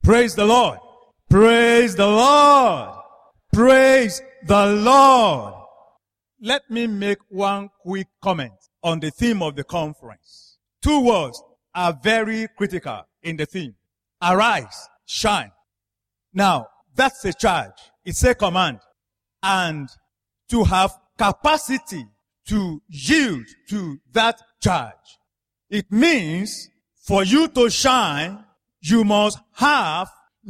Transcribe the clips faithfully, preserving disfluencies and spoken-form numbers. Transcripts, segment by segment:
Praise the Lord. Praise the Lord. Praise the Lord. Let me make one quick comment on the theme of the conference. Two words are very critical in the theme. Arise, shine. Now, that's a charge. It's a command. And to have capacity to yield to that charge, it means for you to shine, you must have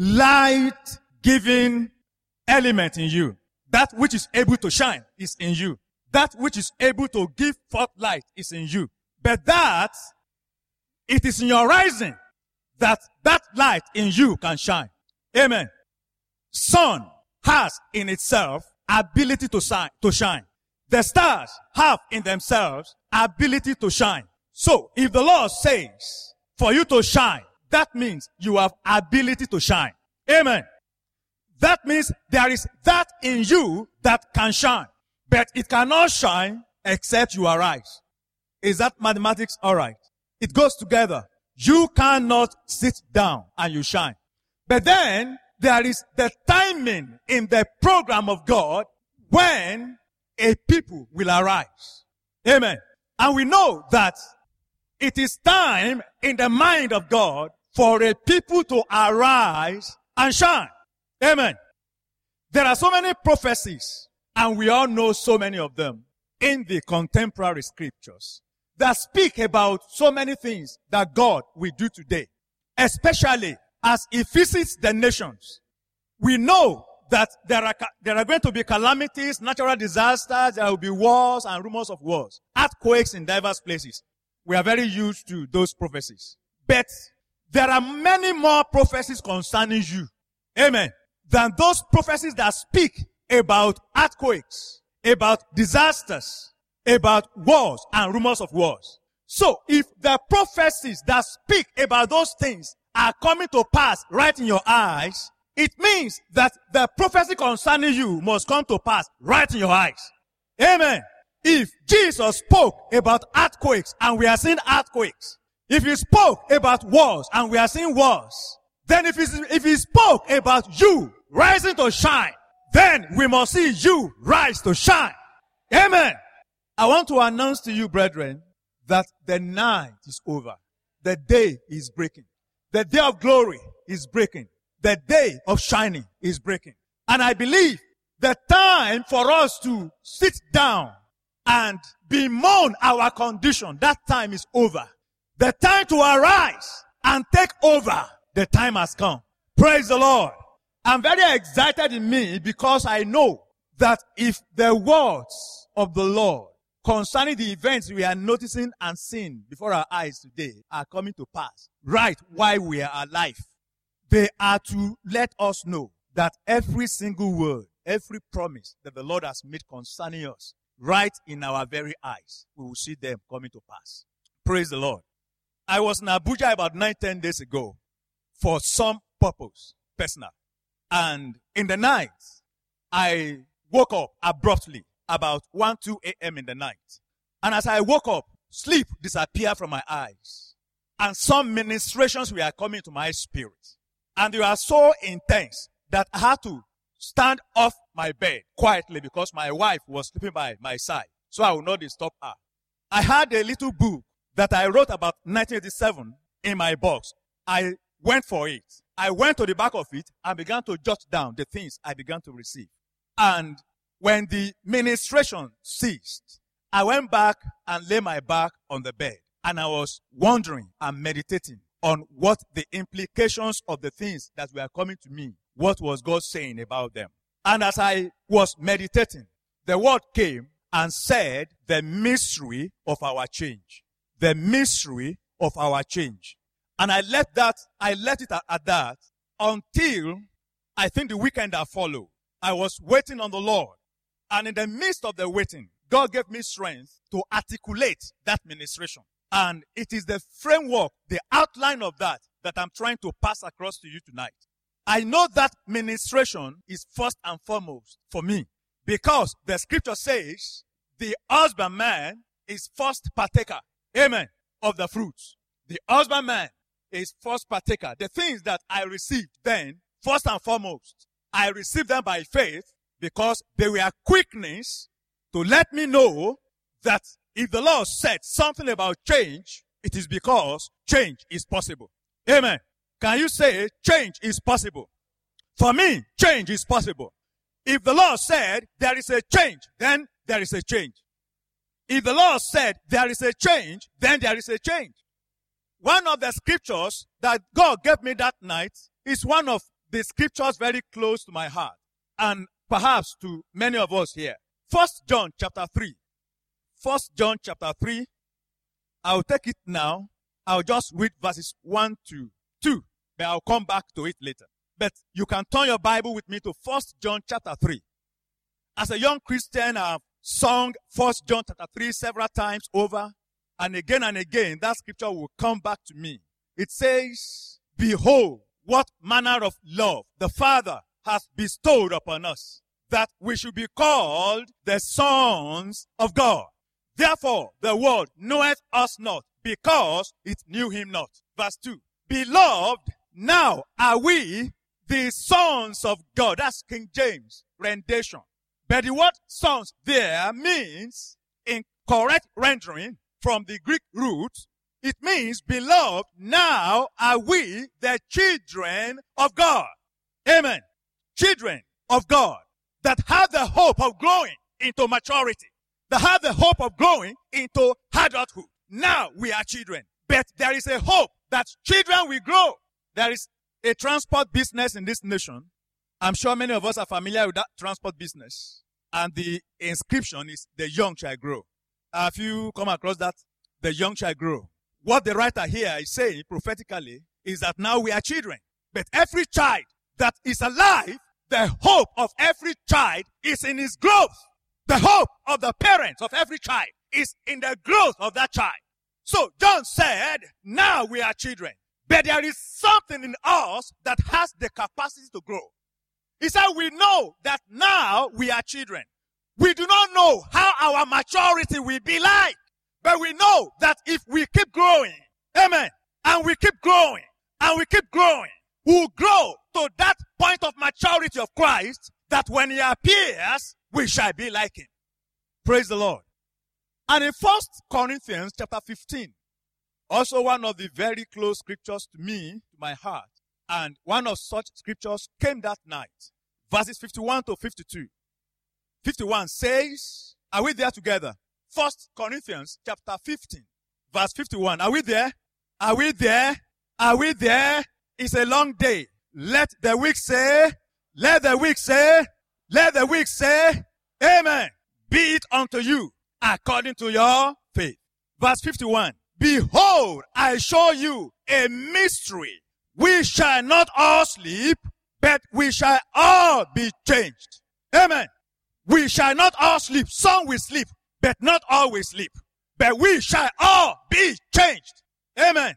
light-giving element in you. That which is able to shine is in you. That which is able to give forth light is in you. But that, it is in your rising that that light in you can shine. Amen. Sun has in itself ability to shine, to shine. The stars have in themselves ability to shine. So, if the Lord says, for you to shine, that means you have ability to shine. Amen. That means there is that in you that can shine. But it cannot shine except you arise. Is that mathematics all right? It goes together. You cannot sit down and you shine. But then there is the timing in the program of God when a people will arise. Amen. And we know that it is time in the mind of God for a people to arise and shine. Amen. There are so many prophecies, and we all know so many of them in the contemporary scriptures that speak about so many things that God will do today, especially as He visits the nations. We know that there are, there are going to be calamities, natural disasters, there will be wars and rumors of wars, earthquakes in diverse places. We are very used to those prophecies. But there are many more prophecies concerning you. Amen. Than those prophecies that speak about earthquakes, about disasters, about wars and rumors of wars. So, if the prophecies that speak about those things are coming to pass right in your eyes, it means that the prophecy concerning you must come to pass right in your eyes. Amen. If Jesus spoke about earthquakes and we are seeing earthquakes, if He spoke about wars and we are seeing wars, then if, if He spoke about you rising to shine, then we must see you rise to shine. Amen. I want to announce to you, brethren, that the night is over. The day is breaking. The day of glory is breaking. The day of shining is breaking. And I believe the time for us to sit down and bemoan our condition, that time is over. The time to arise and take over, the time has come. Praise the Lord. I'm very excited in me because I know that if the words of the Lord concerning the events we are noticing and seeing before our eyes today are coming to pass right while we are alive, they are to let us know that every single word, every promise that the Lord has made concerning us, right in our very eyes, we will see them coming to pass. Praise the Lord. I was in Abuja about nine, ten days ago for some purpose, personal. And in the night, I woke up abruptly about one, two a.m. in the night. And as I woke up, sleep disappeared from my eyes. And some ministrations were coming to my spirit. And they were so intense that I had to stand off my bed quietly because my wife was sleeping by my side. So I would not disturb her. I had a little book that I wrote about nineteen eighty-seven in my box. I went for it. I went to the back of it and began to jot down the things I began to receive. And when the ministration ceased, I went back and lay my back on the bed. And I was wondering and meditating on what the implications of the things that were coming to me, what was God saying about them. And as I was meditating, the word came and said, the mystery of our change. The mystery of our change. And I let that, I let it at, at that until I think the weekend that followed. I was waiting on the Lord. And in the midst of the waiting, God gave me strength to articulate that ministration. And it is the framework, the outline of that, that I'm trying to pass across to you tonight. I know that ministration is first and foremost for me because the scripture says the husbandman is first partaker, amen, of the fruits. The husbandman is first partaker. The things that I received then, first and foremost, I received them by faith because they were quickenings to let me know that if the Lord said something about change, it is because change is possible. Amen. Can you say change is possible? For me, change is possible. If the Lord said there is a change, then there is a change. If the Lord said there is a change, then there is a change. One of the scriptures that God gave me that night is one of the scriptures very close to my heart and perhaps to many of us here. First John chapter three. First John chapter three. I'll take it now. I'll just read verses one to two, but I'll come back to it later. But you can turn your Bible with me to First John chapter three. As a young Christian, I've sung First John chapter three several times over, and again and again, that scripture will come back to me. It says, behold, what manner of love the Father has bestowed upon us, that we should be called the sons of God. Therefore, the world knoweth us not, because it knew him not. Verse two. Beloved, now are we the sons of God. That's King James rendition. But the word sons there means, in correct rendering from the Greek root, it means, beloved, now are we the children of God. Amen. Children of God that have the hope of growing into maturity, that have the hope of growing into adulthood. Now we are children, but there is a hope that children will grow. There is a transport business in this nation. I'm sure many of us are familiar with that transport business. And the inscription is, the young shall grow. Have you come across that? The young shall grow. What the writer here is saying prophetically is that now we are children. But every child that is alive, the hope of every child is in his growth. The hope of the parents of every child is in the growth of that child. So John said, now we are children. But there is something in us that has the capacity to grow. He said, we know that now we are children. We do not know how our maturity will be like. But we know that if we keep growing, amen, and we keep growing, and we keep growing, we'll grow to that point of maturity of Christ, that when he appears, we shall be like him. Praise the Lord. And in First Corinthians chapter fifteen, also one of the very close scriptures to me, to my heart, and one of such scriptures came that night. Verses fifty-one to fifty-two. fifty-one says, are we there together? First Corinthians chapter fifteen, verse fifty-one. Are we there? Are we there? Are we there? It's a long day. Let the weak say, let the weak say, let the weak say, amen. Be it unto you according to your faith. Verse fifty-one. Behold, I show you a mystery. We shall not all sleep, but we shall all be changed. Amen. We shall not all sleep. Some will sleep, but not all will sleep. But we shall all be changed. Amen.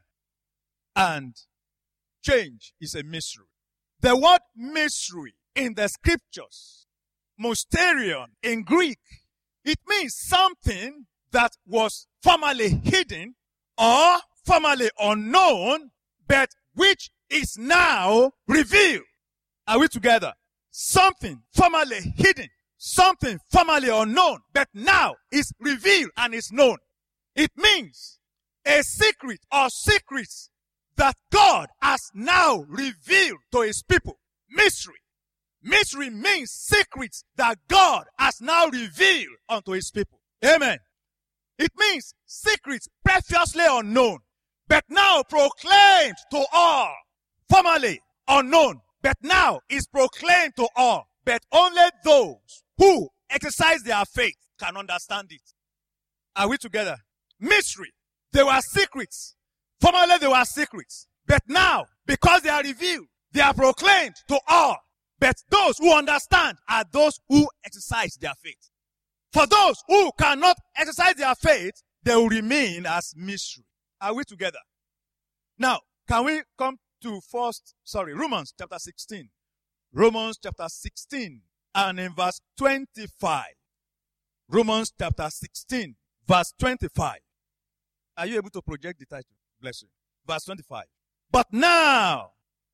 And change is a mystery. The word mystery in the scriptures, mysterion in Greek, it means something that was formerly hidden or formerly unknown, but which is now revealed. Are we together? Something formerly hidden, something formerly unknown, but now is revealed and is known. It means a secret or secrets that God has now revealed to his people. Mystery. Mystery means secrets that God has now revealed unto his people. Amen. It means secrets previously unknown, but now proclaimed to all. Formerly unknown, but now is proclaimed to all. But only those who exercise their faith can understand it. Are we together? Mystery. They were secrets. Formerly they were secrets. But now, because they are revealed, they are proclaimed to all. But those who understand are those who exercise their faith. For those who cannot exercise their faith, they will remain as mystery. Are we together? Now, can we come to first, sorry, Romans chapter sixteen. Romans chapter sixteen and in verse twenty-five. Romans chapter sixteen, verse twenty-five. Are you able to project the title? Bless you. Verse twenty-five. But now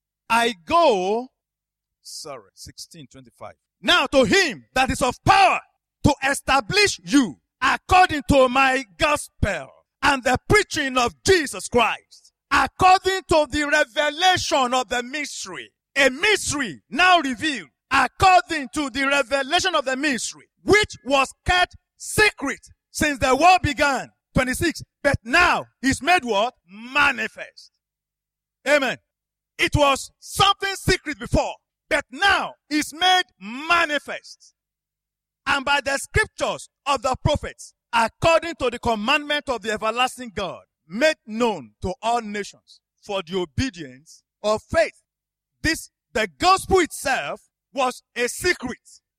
I go, sorry, sixteen twenty-five. Now to him that is of power to establish you according to my gospel and the preaching of Jesus Christ, according to the revelation of the mystery, a mystery now revealed, according to the revelation of the mystery, which was kept secret since the world began. twenty-six. But now is made what? Manifest. Amen. It was something secret before, but now is made manifest. And by the scriptures of the prophets, according to the commandment of the everlasting God, made known to all nations for the obedience of faith. This, the gospel itself, was a secret.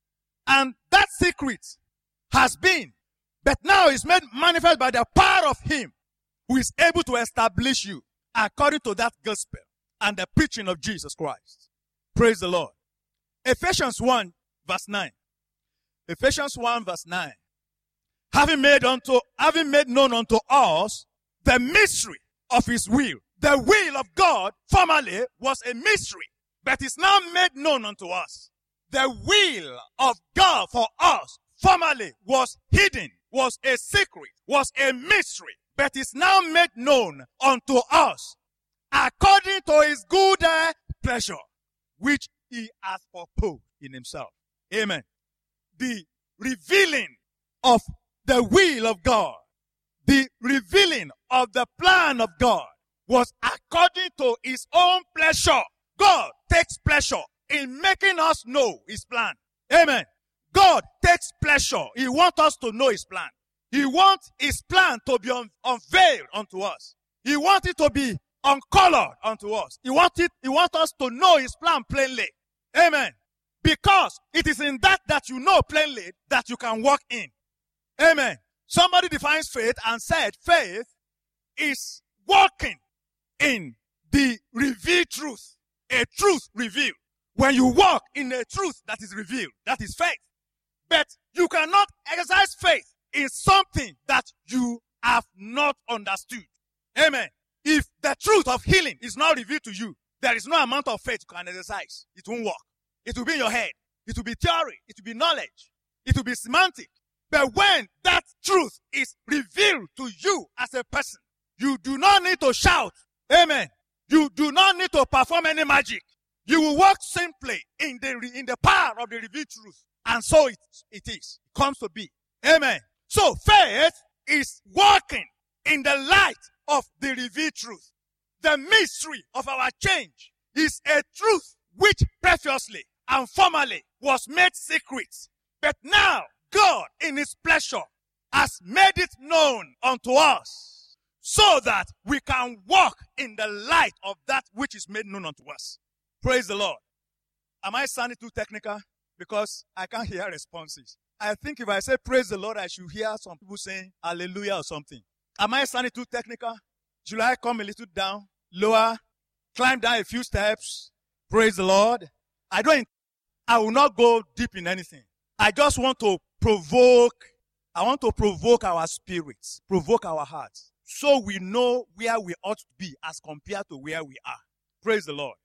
And that secret has been, but now is made manifest by the power of him who is able to establish you according to that gospel and the preaching of Jesus Christ. Praise the Lord. Ephesians one verse nine. Ephesians one verse nine. Having made unto, having made known unto us the mystery of his will. The will of God formerly was a mystery, but is now made known unto us. The will of God for us formerly was hidden, was a secret, was a mystery, but is now made known unto us according to his good uh, pleasure, which he has proposed in himself. Amen. The revealing of the will of God, the revealing of the plan of God was according to his own pleasure. God takes pleasure in making us know his plan. Amen. God takes pleasure. He wants us to know his plan. He wants his plan to be un- unveiled unto us. He wants it to be uncolored unto us. He wants it, he wants us to know his plan plainly. Amen. Because it is in that that you know plainly that you can walk in. Amen. Somebody defines faith and said faith is walking in the revealed truth. A truth revealed. When you walk in a truth that is revealed, that is faith. But you cannot exercise faith in something that you have not understood. Amen. If the truth of healing is not revealed to you, there is no amount of faith you can exercise. It won't work. It will be in your head. It will be theory. It will be knowledge. It will be semantic. But when that truth is revealed to you as a person, you do not need to shout. Amen. You do not need to perform any magic. You will walk simply in the, in the power of the revealed truth. And so it, it is. It comes to be. Amen. So faith is walking in the light of the revealed truth. The mystery of our change is a truth which previously and formerly was made secret. But now God in his pleasure has made it known unto us so that we can walk in the light of that which is made known unto us. Praise the Lord. Am I sounding too technical? Because I can't hear responses. I think if I say praise the Lord, I should hear some people saying hallelujah or something. Am I sounding too technical? Should I come a little down, lower, climb down a few steps? Praise the Lord. I don't, I will not go deep in anything. I just want to provoke, I want to provoke our spirits, provoke our hearts, so we know where we ought to be as compared to where we are. Praise the Lord.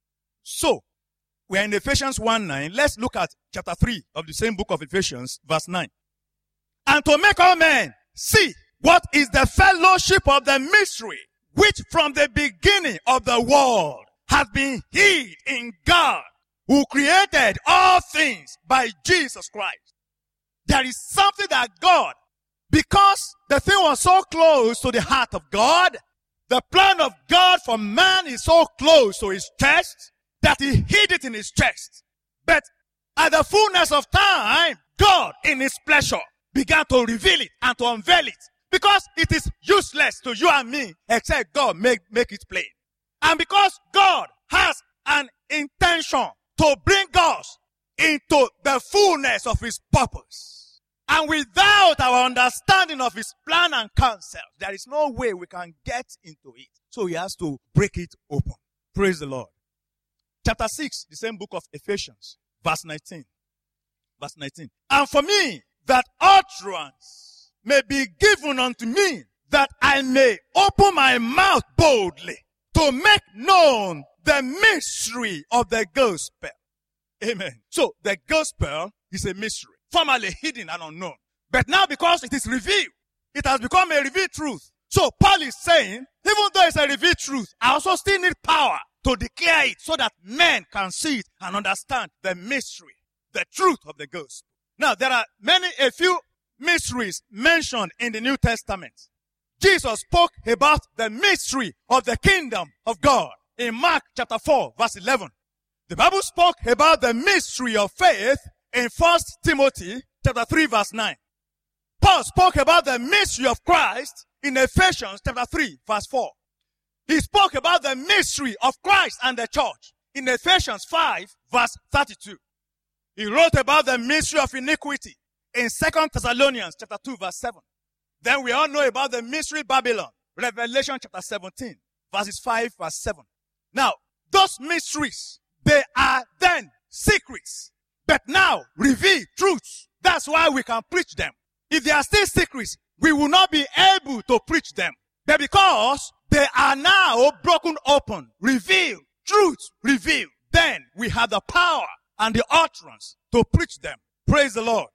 So, we are in Ephesians one nine. Let's look at chapter three of the same book of Ephesians, verse nine. And to make all men see what is the fellowship of the mystery, which from the beginning of the world has been hid in God, who created all things by Jesus Christ. There is something that God, because the thing was so close to the heart of God, the plan of God for man is so close to his chest, that he hid it in his chest. But at the fullness of time, God in his pleasure began to reveal it and to unveil it. Because it is useless to you and me except God make, make it plain. And because God has an intention to bring us into the fullness of his purpose. And without our understanding of his plan and counsel, there is no way we can get into it. So he has to break it open. Praise the Lord. Chapter six, the same book of Ephesians, verse nineteen. Verse nineteen. And for me, that utterance may be given unto me, that I may open my mouth boldly to make known the mystery of the gospel. Amen. So the gospel is a mystery, formerly hidden and unknown. But now because it is revealed, it has become a revealed truth. So Paul is saying, even though it's a revealed truth, I also still need power to declare it so that men can see it and understand the mystery, the truth of the gospel. Now, there are many, a few mysteries mentioned in the New Testament. Jesus spoke about the mystery of the kingdom of God in Mark chapter four, verse eleven. The Bible spoke about the mystery of faith in First Timothy chapter three, verse nine. Paul spoke about the mystery of Christ in Ephesians chapter three, verse four. He spoke about the mystery of Christ and the church in Ephesians five, verse thirty-two. He wrote about the mystery of iniquity in Second Thessalonians chapter two, verse seven. Then we all know about the mystery Babylon, Revelation chapter seventeen, verses five, verse seven. Now, those mysteries, they are then secrets, but now reveal truths. That's why we can preach them. If they are still secrets, we will not be able to preach them. But because they are now broken open, revealed, truths revealed, then we have the power and the utterance to preach them. Praise the Lord.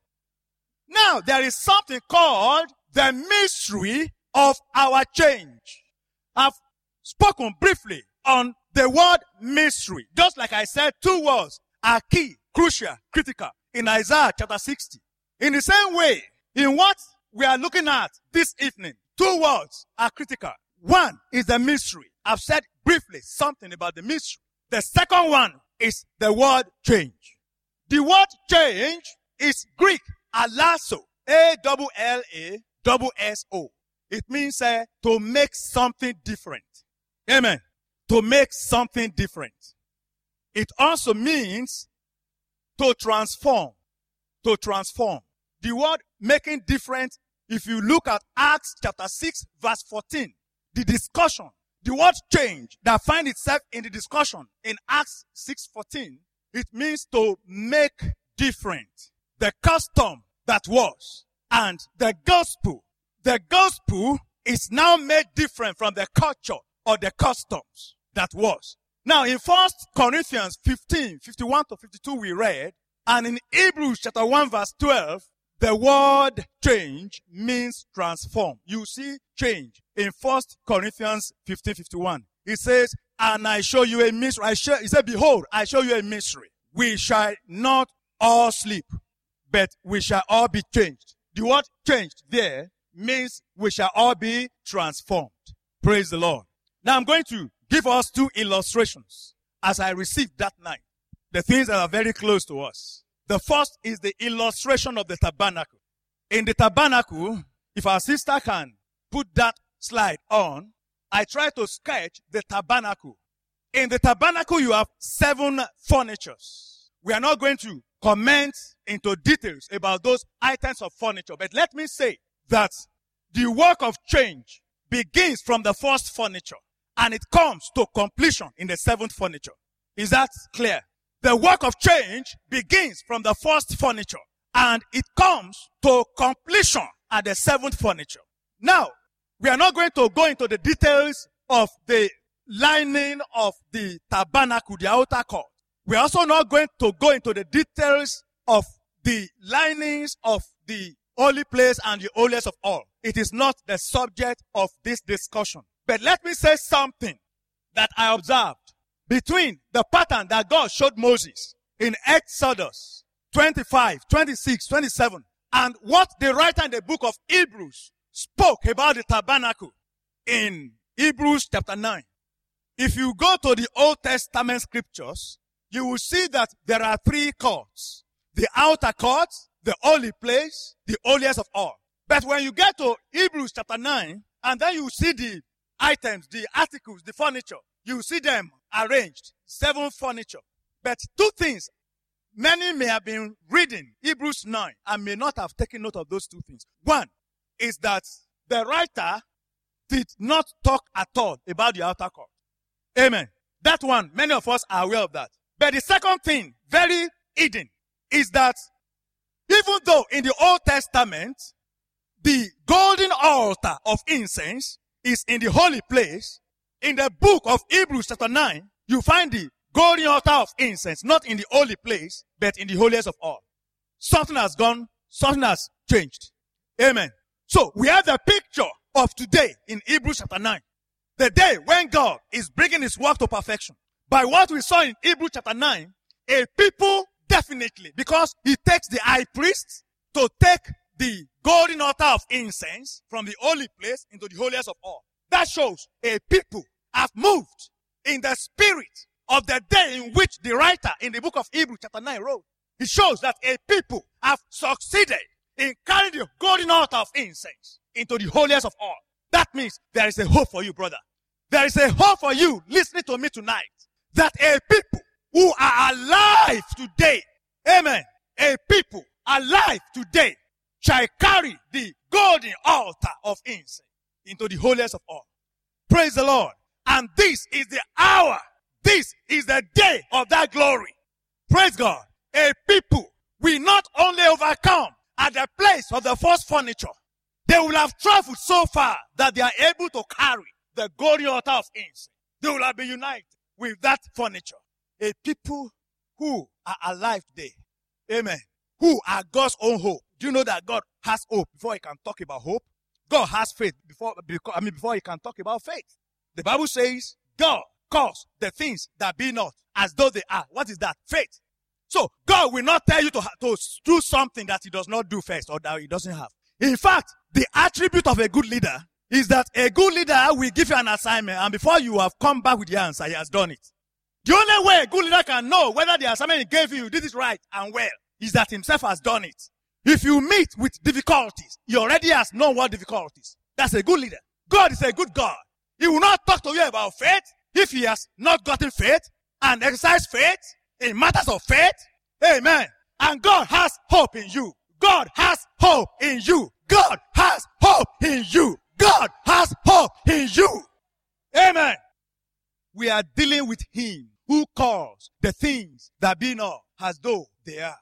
Now, there is something called the mystery of our change. I've spoken briefly on the word mystery. Just like I said, two words are key, crucial, critical in Isaiah chapter sixty. In the same way, in what we are looking at this evening, two words are critical. One is the mystery. I've said briefly something about the mystery. The second one is the word change. The word change is Greek, alasso, A L L A S S O. It means uh, to make something different. Amen. To make something different. It also means to transform. To transform. The word making different, if you look at Acts chapter six, verse fourteen, the discussion, the word change that finds itself in the discussion in Acts six fourteen, it means to make different. The custom that was and the gospel. The gospel is now made different from the culture or the customs that was. Now in First Corinthians fifteen, fifty-one to fifty-two we read, and in Hebrews chapter one verse twelve, the word change means transform. You see change in First Corinthians fifteen, fifty-one. It says, and I show you a mystery. I show, he said, behold, I show you a mystery. We shall not all sleep, but we shall all be changed. The word changed there means we shall all be transformed. Praise the Lord. Now I'm going to give us two illustrations as I received that night. The things that are very close to us. The first is the illustration of the tabernacle. In the tabernacle, if our sister can put that slide on, I try to sketch the tabernacle. In the tabernacle, you have seven furnitures. We are not going to comment into details about those items of furniture, but let me say that the work of change begins from the first furniture and it comes to completion in the seventh furniture. Is that clear? The work of change begins from the first furniture and it comes to completion at the seventh furniture. Now, we are not going to go into the details of the lining of the tabernacle, the outer court. We are also not going to go into the details of the linings of the holy place and the holiest of all. It is not the subject of this discussion. But let me say something that I observed between the pattern that God showed Moses in Exodus twenty-five, twenty-six, twenty-seven, and what the writer in the book of Hebrews spoke about the tabernacle in Hebrews chapter nine. If you go to the Old Testament scriptures, you will see that there are three courts. The outer court, the holy place, the holiest of all. But when you get to Hebrews chapter nine, and then you see the items, the articles, the furniture, you see them arranged, seven furniture. But two things, many may have been reading Hebrews nine and may not have taken note of those two things. One is that the writer did not talk at all about the outer court. Amen. That one, many of us are aware of that. But the second thing, very hidden, is that even though in the Old Testament, the golden altar of incense is in the holy place, in the book of Hebrews chapter nine, you find the golden altar of incense, not in the holy place, but in the holiest of all. Something has gone, something has changed. Amen. So we have the picture of today in Hebrews chapter nine. The day when God is bringing his work to perfection. By what we saw in Hebrews chapter nine, a people definitely, because he takes the high priest to take the golden altar of incense from the holy place into the holiest of all. That shows a people have moved in the spirit of the day in which the writer in the book of Hebrews chapter nine wrote. It shows that a people have succeeded in carrying the golden altar of incense into the holiest of all. That means there is a hope for you, brother. There is a hope for you listening to me tonight. That a people who are alive today, amen, a people alive today shall carry the golden altar of incense into the holiest of all. Praise the Lord. And this is the hour. This is the day of that glory. Praise God. A people will not only overcome at the place of the first furniture, they will have traveled so far that they are able to carry the golden altar of incense. They will have been united with that furniture. A people who are alive today, amen, who are God's own hope. Do you know that God has hope before he can talk about hope? God has faith before, I mean, before he can talk about faith. The Bible says God calls the things that be not as though they are. What is that? Faith. So God will not tell you to, to do something that he does not do first or that he doesn't have. In fact, the attribute of a good leader is that a good leader will give you an assignment, and before you have come back with the answer, he has done it. The only way a good leader can know whether the assignment he gave you, you did it right and well, is that himself has done it. If you meet with difficulties, he already has known what difficulties. That's a good leader. God is a good God. He will not talk to you about faith if he has not gotten faith and exercise faith in matters of faith. Amen. And God has hope in you. God has hope in you. God has hope in you. God has hope in you. Amen. We are dealing with him who calls the things that be not as though they are.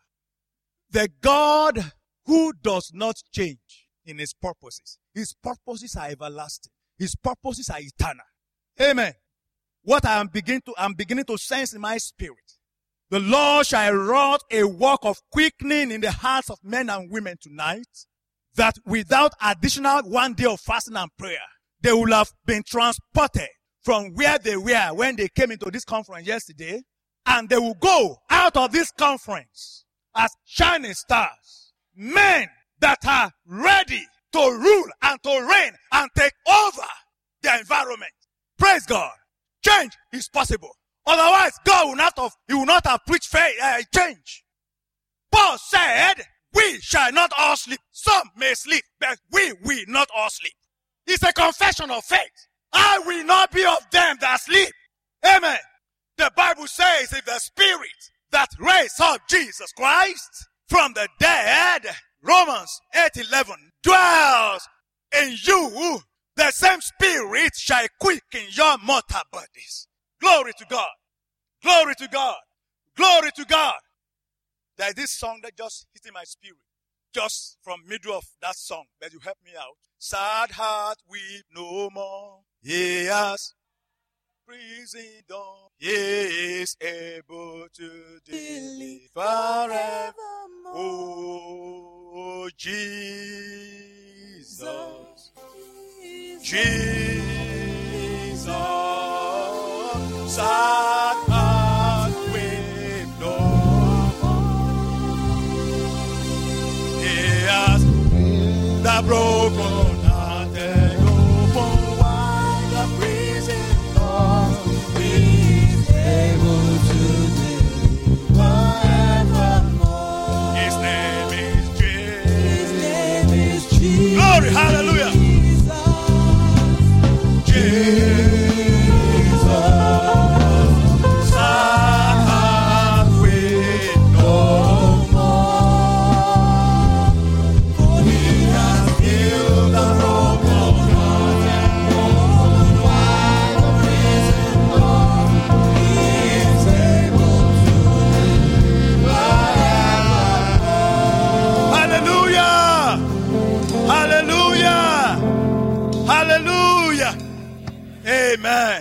The God who does not change in his purposes. His purposes are everlasting. His purposes are eternal. Amen. What I am beginning to, I'm beginning to sense in my spirit. The Lord shall wrought a work of quickening in the hearts of men and women tonight, that without additional one day of fasting and prayer, they will have been transported from where they were when they came into this conference yesterday, and they will go out of this conference as shining stars, men that are ready to rule and to reign and take over the environment. Praise God. Change is possible. Otherwise, God will not have, he will not have preached faith, uh, change. Paul said, we shall not all sleep. Some may sleep, but we will not all sleep. It's a confession of faith. I will not be of them that sleep. Amen. The Bible says, if the spirit that raised up Jesus Christ from the dead, Romans eight eleven, dwells in you, the same spirit shall quicken your mortal bodies. Glory to God. Glory to God. Glory to God. There is this song that just hit in my spirit. Just from middle of that song, that you help me out. Sad heart weep no more. He has prison done. He is able to deliver forever. Oh, Jesus. Jesus. Sad heart weep no more. He has the broken hearted open wide the prison door. He is able to deliver evermore. His name is Jesus. His name is Jesus. Glory, hallelujah. Amen.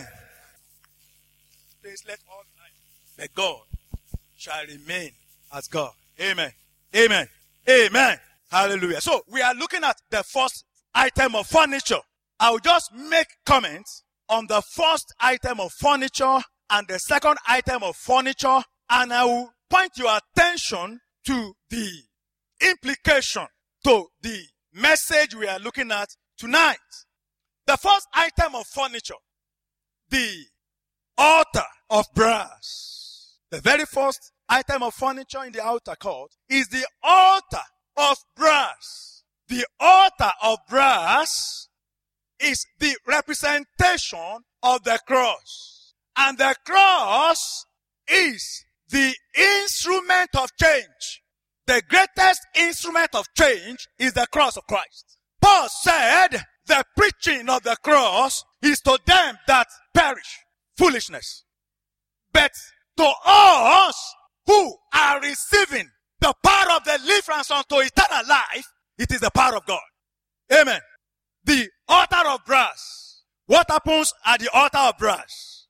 Please let all life, but God shall remain as God. Amen. Amen. Amen. Hallelujah. So we are looking at the first item of furniture. I will just make comments on the first item of furniture and the second item of furniture, and I will point your attention to the implication, to the message we are looking at tonight. The first item of furniture, the altar of brass. The very first item of furniture in the outer court is the altar of brass. The altar of brass is the representation of the cross. And the cross is the instrument of change. The greatest instrument of change is the cross of Christ. Paul said the preaching of the cross is to them that perish foolishness. But to us who are receiving the power of deliverance unto eternal life, it is the power of God. Amen. The altar of brass. What happens at the altar of brass?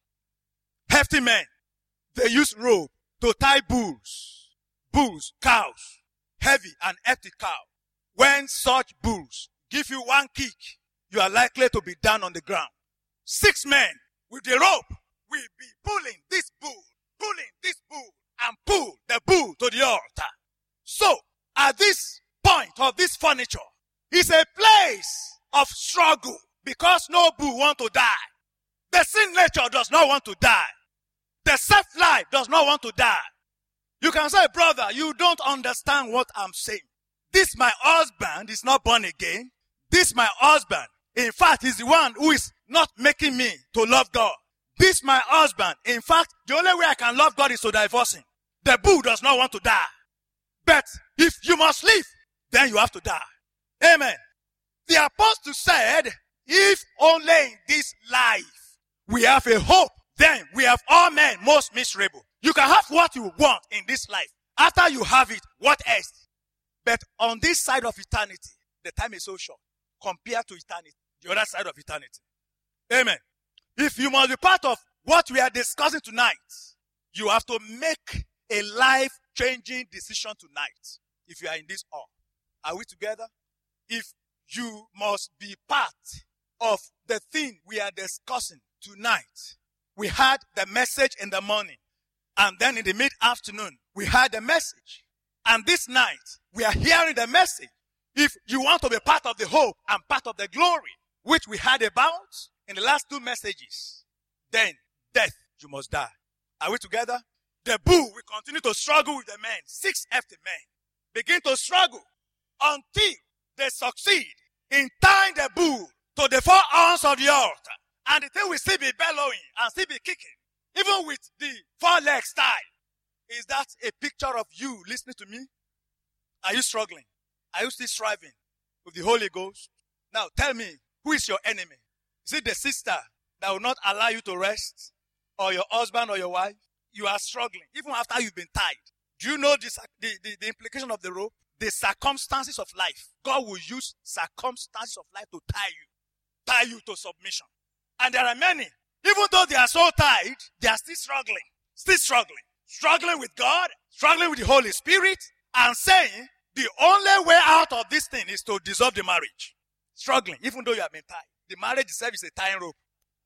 Hefty men, they use rope to tie bulls, bulls, cows, heavy and hefty cow. When such bulls give you one kick, you are likely to be down on the ground. Six men with the rope will be pulling this bull, pulling this bull, and pull the bull to the altar. So, at this point of this furniture, is a place of struggle because no bull wants to die. The sin nature does not want to die. The self-life does not want to die. You can say, brother, you don't understand what I'm saying. This my husband is not born again. This my husband, in fact, is the one who is not making me to love God. This my husband, in fact, the only way I can love God is to divorce him. The bull does not want to die. But if you must live, then you have to die. Amen. The apostle said, if only in this life we have a hope, then we have all men most miserable. You can have what you want in this life. After you have it, what else? But on this side of eternity, the time is so short compared to eternity, the other side of eternity. Amen. If you must be part of what we are discussing tonight, you have to make a life-changing decision tonight. If you are in this hall, are we together? If you must be part of the thing we are discussing tonight, we had the message in the morning, and then in the mid-afternoon, we had the message. And this night, we are hearing the message. If you want to be part of the hope and part of the glory, which we had about in the last two messages, then death, you must die. Are we together? The bull will continue to struggle with the men. Six hefty men begin to struggle until they succeed in tying the bull to the four horns of the altar. And the thing will still be bellowing and still be kicking, even with the four leg style. Is that a picture of you listening to me? Are you struggling? Are you still striving with the Holy Ghost? Now tell me, who is your enemy? Is it the sister that will not allow you to rest? Or your husband or your wife? You are struggling, even after you've been tied. Do you know this, the, the, the implication of the rope? The circumstances of life. God will use circumstances of life to tie you. Tie you to submission. And there are many, even though they are so tied, they are still struggling. Still struggling. Struggling with God, struggling with the Holy Spirit, and saying the only way out of this thing is to dissolve the marriage. Struggling, even though you have been tied. The marriage itself is a tying rope.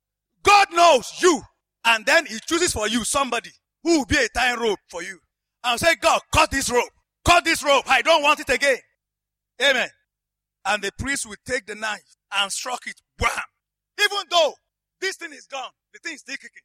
God knows you, and then he chooses for you somebody who will be a tying rope for you. And say, God, cut this rope. Cut this rope. I don't want it again. Amen. And the priest will take the knife and struck it. Wham! Even though this thing is gone, the thing is still kicking.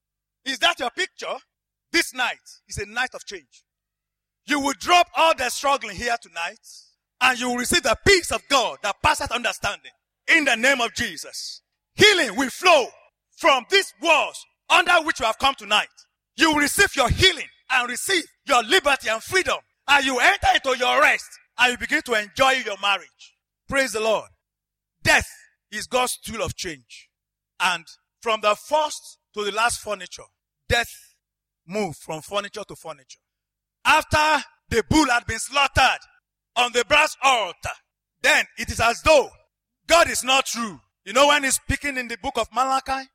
Is that your picture? This night is a night of change. You will drop all the struggling here tonight, and you will receive the peace of God that passeth understanding. In the name of Jesus. Healing will flow from these walls under which you have come tonight. You will receive your healing and receive your liberty and freedom. And you enter into your rest, and you begin to enjoy your marriage. Praise the Lord. Death is God's tool of change. And from the first to the last furniture, death moved from furniture to furniture. After the bull had been slaughtered on the brass altar, then it is as though God is not true. You know when he's speaking in the book of Malachi,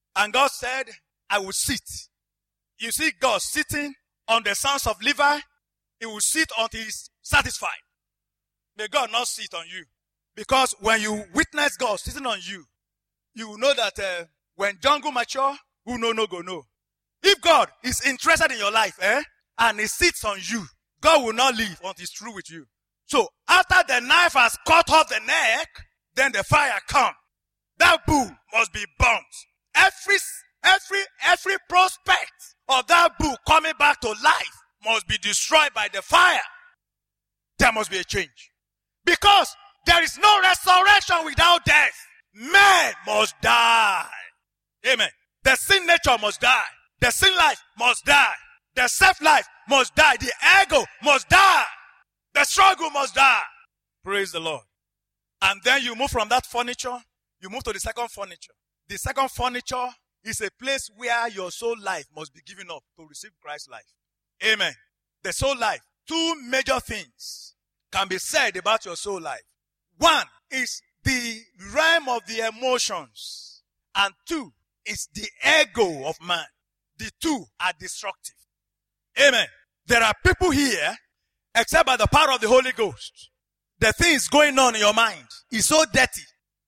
And God said, I will sit. You see God sitting on the sons of Levi. He will sit until he's satisfied. May God not sit on you. Because when you witness God sitting on you, you will know that uh, when jungle mature, who know no go no. If God is interested in your life, eh, and he sits on you, God will not leave until he's through with you. So after the knife has cut off the neck, then the fire comes. That bull must be burnt. Every, every, every prospect of that bull coming back to life must be destroyed by the fire. There must be a change. Because there is no resurrection without death. Man must die. Amen. The sin nature must die. The sin life must die. The self life must die. The ego must die. The struggle must die. Praise the Lord. And then you move from that furniture, you move to the second furniture. The second furniture is a place where your soul life must be given up to receive Christ's life. Amen. The soul life. Two major things can be said about your soul life. One is the realm of the emotions. And two is the ego of man. The two are destructive. Amen. There are people here, except by the power of the Holy Ghost, the things going on in your mind is so dirty,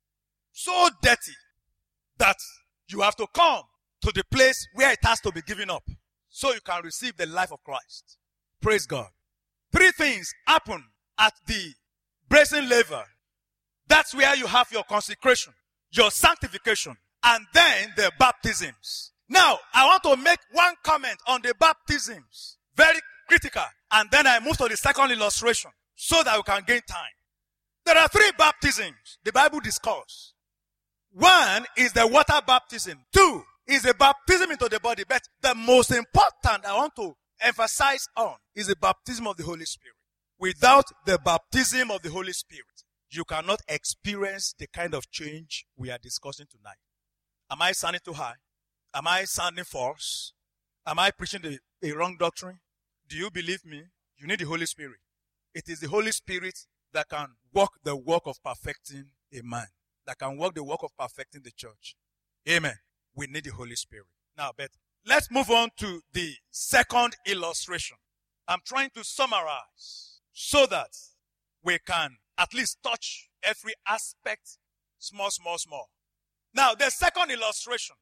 so dirty, that you have to come to the place where it has to be given up so you can receive the life of Christ. Praise God. Three things happen at the brazen laver. That's where you have your consecration, your sanctification, and then the baptisms. Now, I want to make one comment on the baptisms. Very critical. And then I move to the second illustration so that we can gain time. There are three baptisms the Bible discusses. One is the water baptism. Two is the baptism into the body. But the most important I want to emphasize on is the baptism of the Holy Spirit. Without the baptism of the Holy Spirit, you cannot experience the kind of change we are discussing tonight. Am I sounding too high? Am I sounding false? Am I preaching the, a wrong doctrine? Do you believe me? You need the Holy Spirit. It is the Holy Spirit that can walk the work of perfecting a man, that can work the work of perfecting the church. Amen. We need the Holy Spirit. Now, but let's move on to the second illustration. I'm trying to summarize so that we can at least touch every aspect, small, small, small. Now, the second illustration.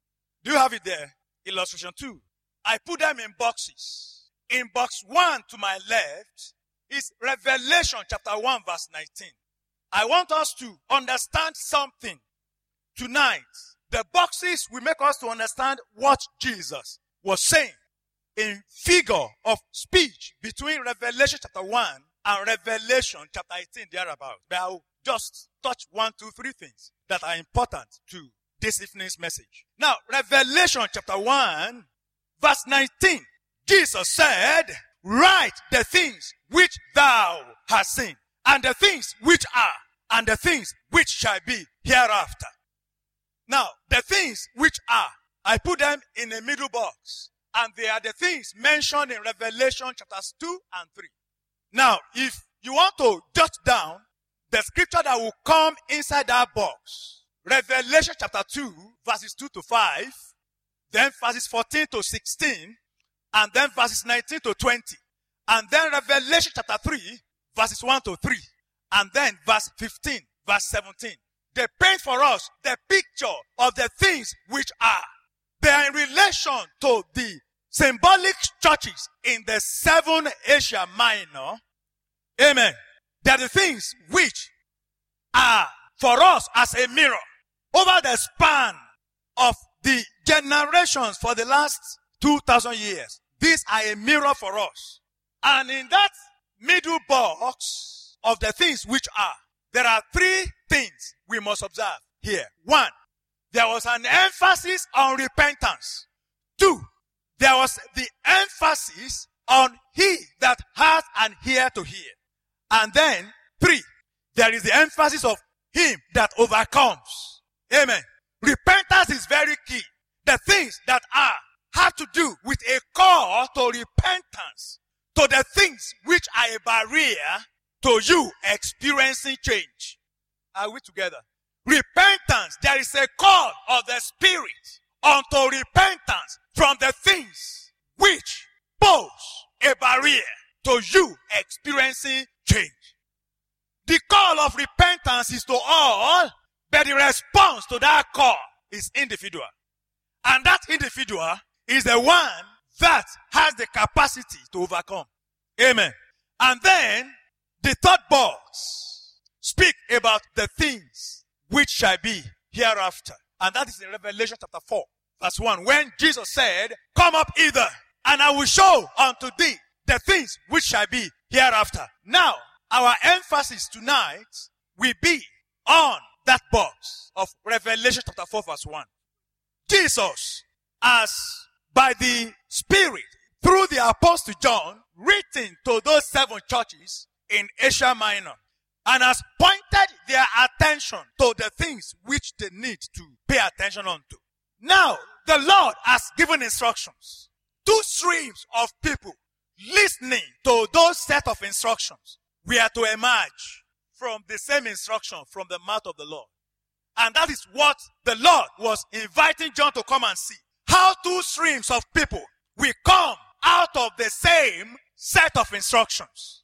Do you have it there? Illustration two. I put them in boxes. In box one to my left is Revelation chapter one verse nineteen. I want us to understand something tonight. The boxes will make us to understand what Jesus was saying in figure of speech between Revelation chapter one and Revelation chapter eighteen thereabout. But I'll just touch one, two, three things that are important to this evening's message. Now, Revelation chapter one, verse nineteen, Jesus said, write the things which thou hast seen, and the things which are, and the things which shall be hereafter. Now, the things which are, I put them in a middle box, and they are the things mentioned in Revelation chapters two and three. Now, if you want to jot down the scripture that will come inside that box, Revelation chapter two, verses two to five, then verses fourteen to sixteen, and then verses nineteen to twenty, and then Revelation chapter three, verses one to three, and then verse fifteen, verse seventeen. They paint for us the picture of the things which are. They are in relation to the symbolic churches in the seven Asia Minor. Amen. They are the things which are for us as a mirror over the span of the generations for the last two thousand years. These are a mirror for us. And in that middle box of the things which are, there are three things we must observe here. One, there was an emphasis on repentance. Two, there was the emphasis on he that has an ear to hear. And then, three, there is the emphasis of him that overcomes. Amen. Repentance is very key. The things that are have to do with a call to repentance, to the things which are a barrier to you experiencing change. Are we together? Repentance, there is a call of the Spirit unto repentance from the things which pose a barrier to you experiencing change. The call of repentance is to all, but the response to that call is individual. And that individual is the one that has the capacity to overcome. Amen. And then the third box speak about the things which shall be hereafter. And that is in Revelation chapter four, verse one. When Jesus said, come up hither, and I will show unto thee the things which shall be hereafter. Now, our emphasis tonight will be on that box of Revelation chapter four, verse one. Jesus, as by the Spirit, through the Apostle John, written to those seven churches in Asia Minor, and has pointed their attention to the things which they need to pay attention unto. Now, the Lord has given instructions. Two streams of people listening to those set of instructions were to emerge from the same instruction from the mouth of the Lord. And that is what the Lord was inviting John to come and see. How two streams of people will come out of the same set of instructions.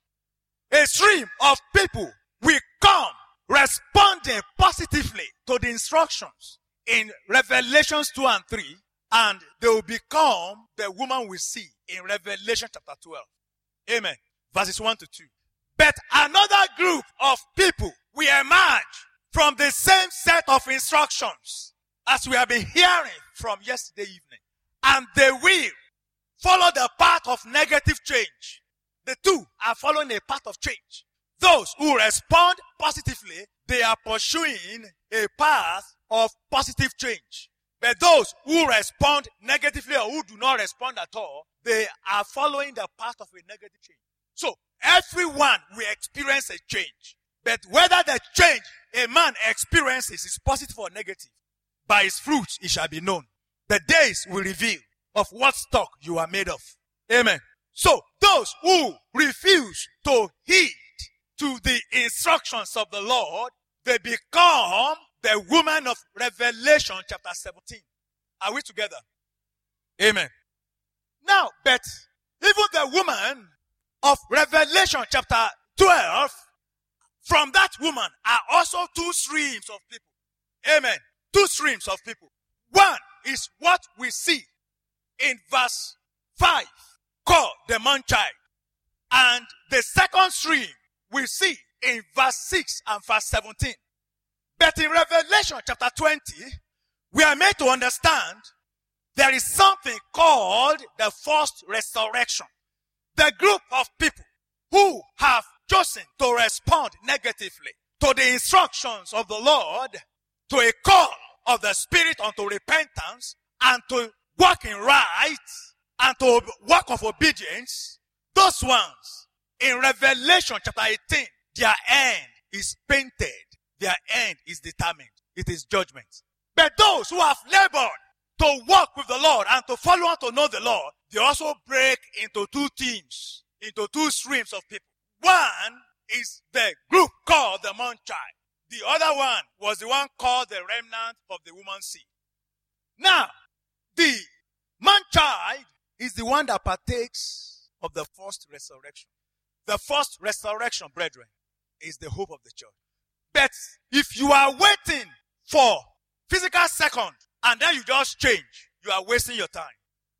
A stream of people will come responding positively to the instructions in Revelations two and three, and they will become the woman we see in Revelation chapter twelve. Amen. Verses one to two. But another group of people will emerge from the same set of instructions as we have been hearing from yesterday evening. And they will follow the path of negative change. The two are following a path of change. Those who respond positively, they are pursuing a path of positive change. But those who respond negatively or who do not respond at all, they are following the path of a negative change. So, everyone will experience a change. But whether the change a man experiences is positive or negative, by his fruits it shall be known. The days will reveal of what stock you are made of. Amen. So, those who refuse to heed to the instructions of the Lord, they become the woman of Revelation chapter seventeen. Are we together? Amen. Now, but even the woman of Revelation chapter twelve, from that woman are also two streams of people. Amen. Two streams of people. One is what we see in verse five, called the man-child. And the second stream we see in verse six and verse seventeen. But in Revelation chapter twenty, we are made to understand there is something called the first resurrection. The group of people who have chosen to respond negatively to the instructions of the Lord, to a call of the Spirit unto repentance, and to walk in right, and to walk of obedience, those ones, in Revelation chapter eighteen, their end is painted. Their end is determined. It is judgment. But those who have labored to walk with the Lord and to follow and to know the Lord, they also break into two teams, into two streams of people. One is the group called the man-child. The other one was the one called the remnant of the woman's seed. Now, the man-child is the one that partakes of the first resurrection. The first resurrection, brethren, is the hope of the church. But if you are waiting for physical second and then you just change, you are wasting your time.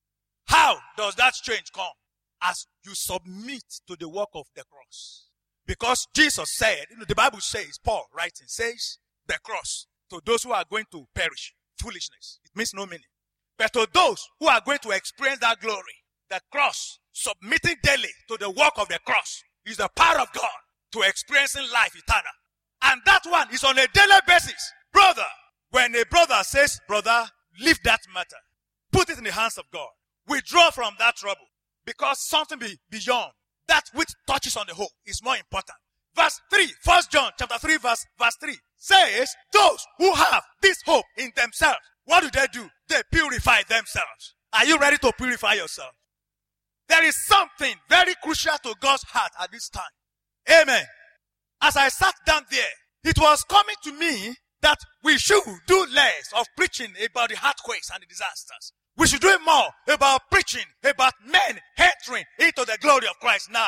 How does that change come? As you submit to the work of the cross. Because Jesus said, you know, the Bible says, Paul writing says, the cross, to those who are going to perish, foolishness. It means no meaning. But to those who are going to experience that glory, the cross, submitting daily to the work of the cross, is the power of God to experiencing life eternal. And that one is on a daily basis. Brother, when a brother says, brother, leave that matter. Put it in the hands of God. Withdraw from that trouble. Because something be beyond that which touches on the hope is more important. Verse three, First John chapter three, verse, verse three says, those who have this hope in themselves, what do they do? They purify themselves. Are you ready to purify yourself? There is something very crucial to God's heart at this time. Amen. As I sat down there, it was coming to me that we should do less of preaching about the earthquakes and the disasters. We should do more about preaching about men entering into the glory of Christ now.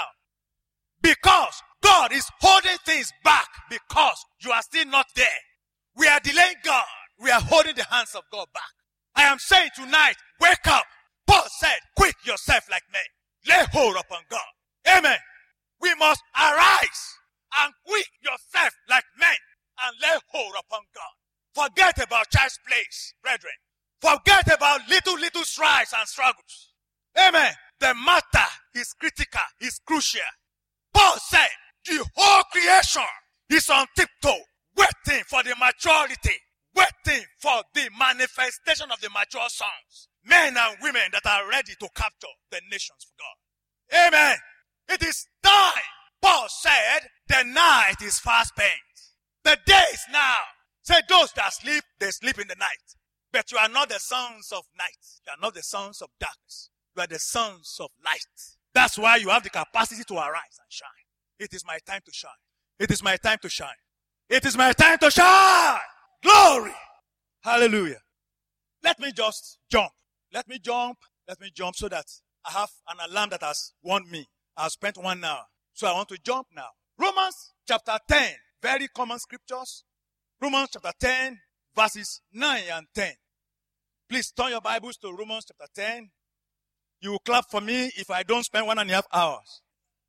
Because God is holding things back because you are still not there. We are delaying God. We are holding the hands of God back. I am saying tonight, wake up. Paul said, quick yourself like men. Lay hold upon God. Amen. We must arise and quick yourself like men and lay hold upon God. Forget about child's place, brethren. Forget about little, little strides and struggles. Amen. The matter is critical, is crucial. Paul said, the whole creation is on tiptoe, waiting for the maturity, waiting for the manifestation of the mature sons. Men and women that are ready to capture the nations for God. Amen. It is time. Paul said, the night is fast spent. The day is now. Say, those that sleep, they sleep in the night. But you are not the sons of night. You are not the sons of darkness. You are the sons of light. That's why you have the capacity to arise and shine. It is my time to shine. It is my time to shine. It is my time to shine. Glory. Hallelujah. Let me just jump. Let me jump. Let me jump so that I have an alarm that has warned me. I've spent one hour. So I want to jump now. Romans chapter ten. Very common scriptures. Romans chapter ten, verses nine and ten. Please turn your Bibles to Romans chapter ten. You will clap for me if I don't spend one and a half hours.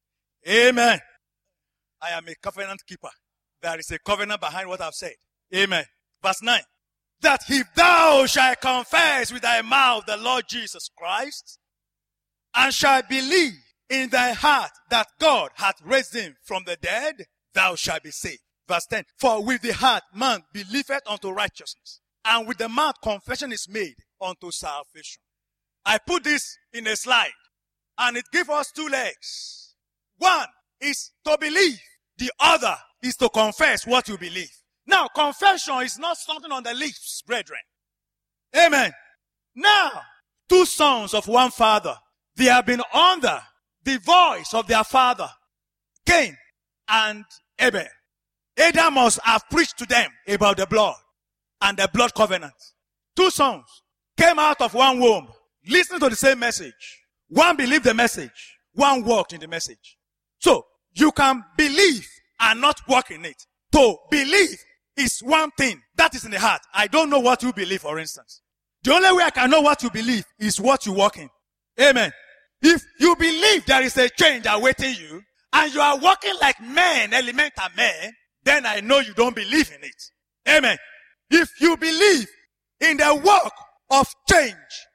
Amen. I am a covenant keeper. There is a covenant behind what I've said. Amen. Verse nine. That if thou shalt confess with thy mouth the Lord Jesus Christ, and shalt believe in thy heart that God hath raised him from the dead, thou shalt be saved. Verse ten. For with the heart man believeth unto righteousness, and with the mouth confession is made unto salvation. I put this in a slide, and it gives us two legs. One is to believe. The other is to confess what you believe. Now, confession is not something on the lips, brethren. Amen. Now, two sons of one father, they have been under the voice of their father, Cain and Abel. Adam must have preached to them about the blood and the blood covenant. Two sons came out of one womb, listening to the same message. One believed the message, one walked in the message. So, you can believe and not walk in it. To believe is one thing. That is in the heart. I don't know what you believe, for instance. The only way I can know what you believe is what you walk in. Amen. If you believe there is a change awaiting you, and you are walking like men, elemental men, then I know you don't believe in it. Amen. If you believe in the work of change,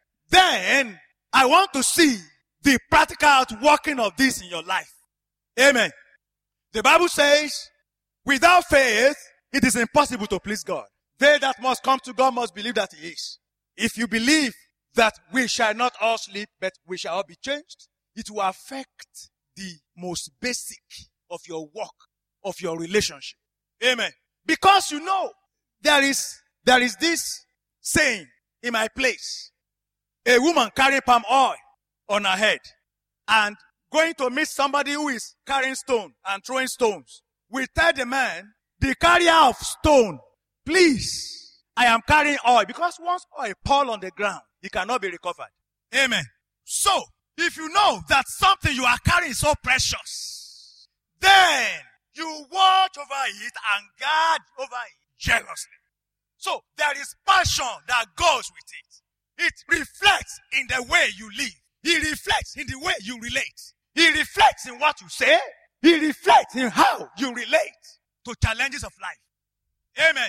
then I want to see the practical outworking of this in your life. Amen. The Bible says, without faith, it is impossible to please God. They that must come to God must believe that he is. If you believe that we shall not all sleep, but we shall all be changed, it will affect the most basic of your work, of your relationship. Amen. Because you know, there is, there is this saying in my place. A woman carrying palm oil on her head and going to meet somebody who is carrying stone and throwing stones. We tell the man, the carrier of stone, please, I am carrying oil. Because once oil fall on the ground, it cannot be recovered. Amen. So, if you know that something you are carrying is so precious, then you watch over it and guard over it jealously. So, there is passion that goes with it. It reflects in the way you live. It reflects in the way you relate. It reflects in what you say. It reflects in how you relate to challenges of life. Amen.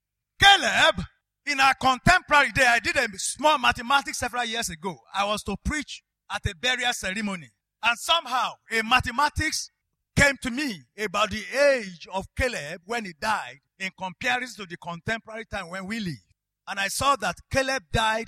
Caleb, in our contemporary day, I did a small mathematics several years ago. I was to preach at a burial ceremony. And somehow, a mathematics came to me about the age of Caleb when he died in comparison to the contemporary time when we live. And I saw that Caleb died.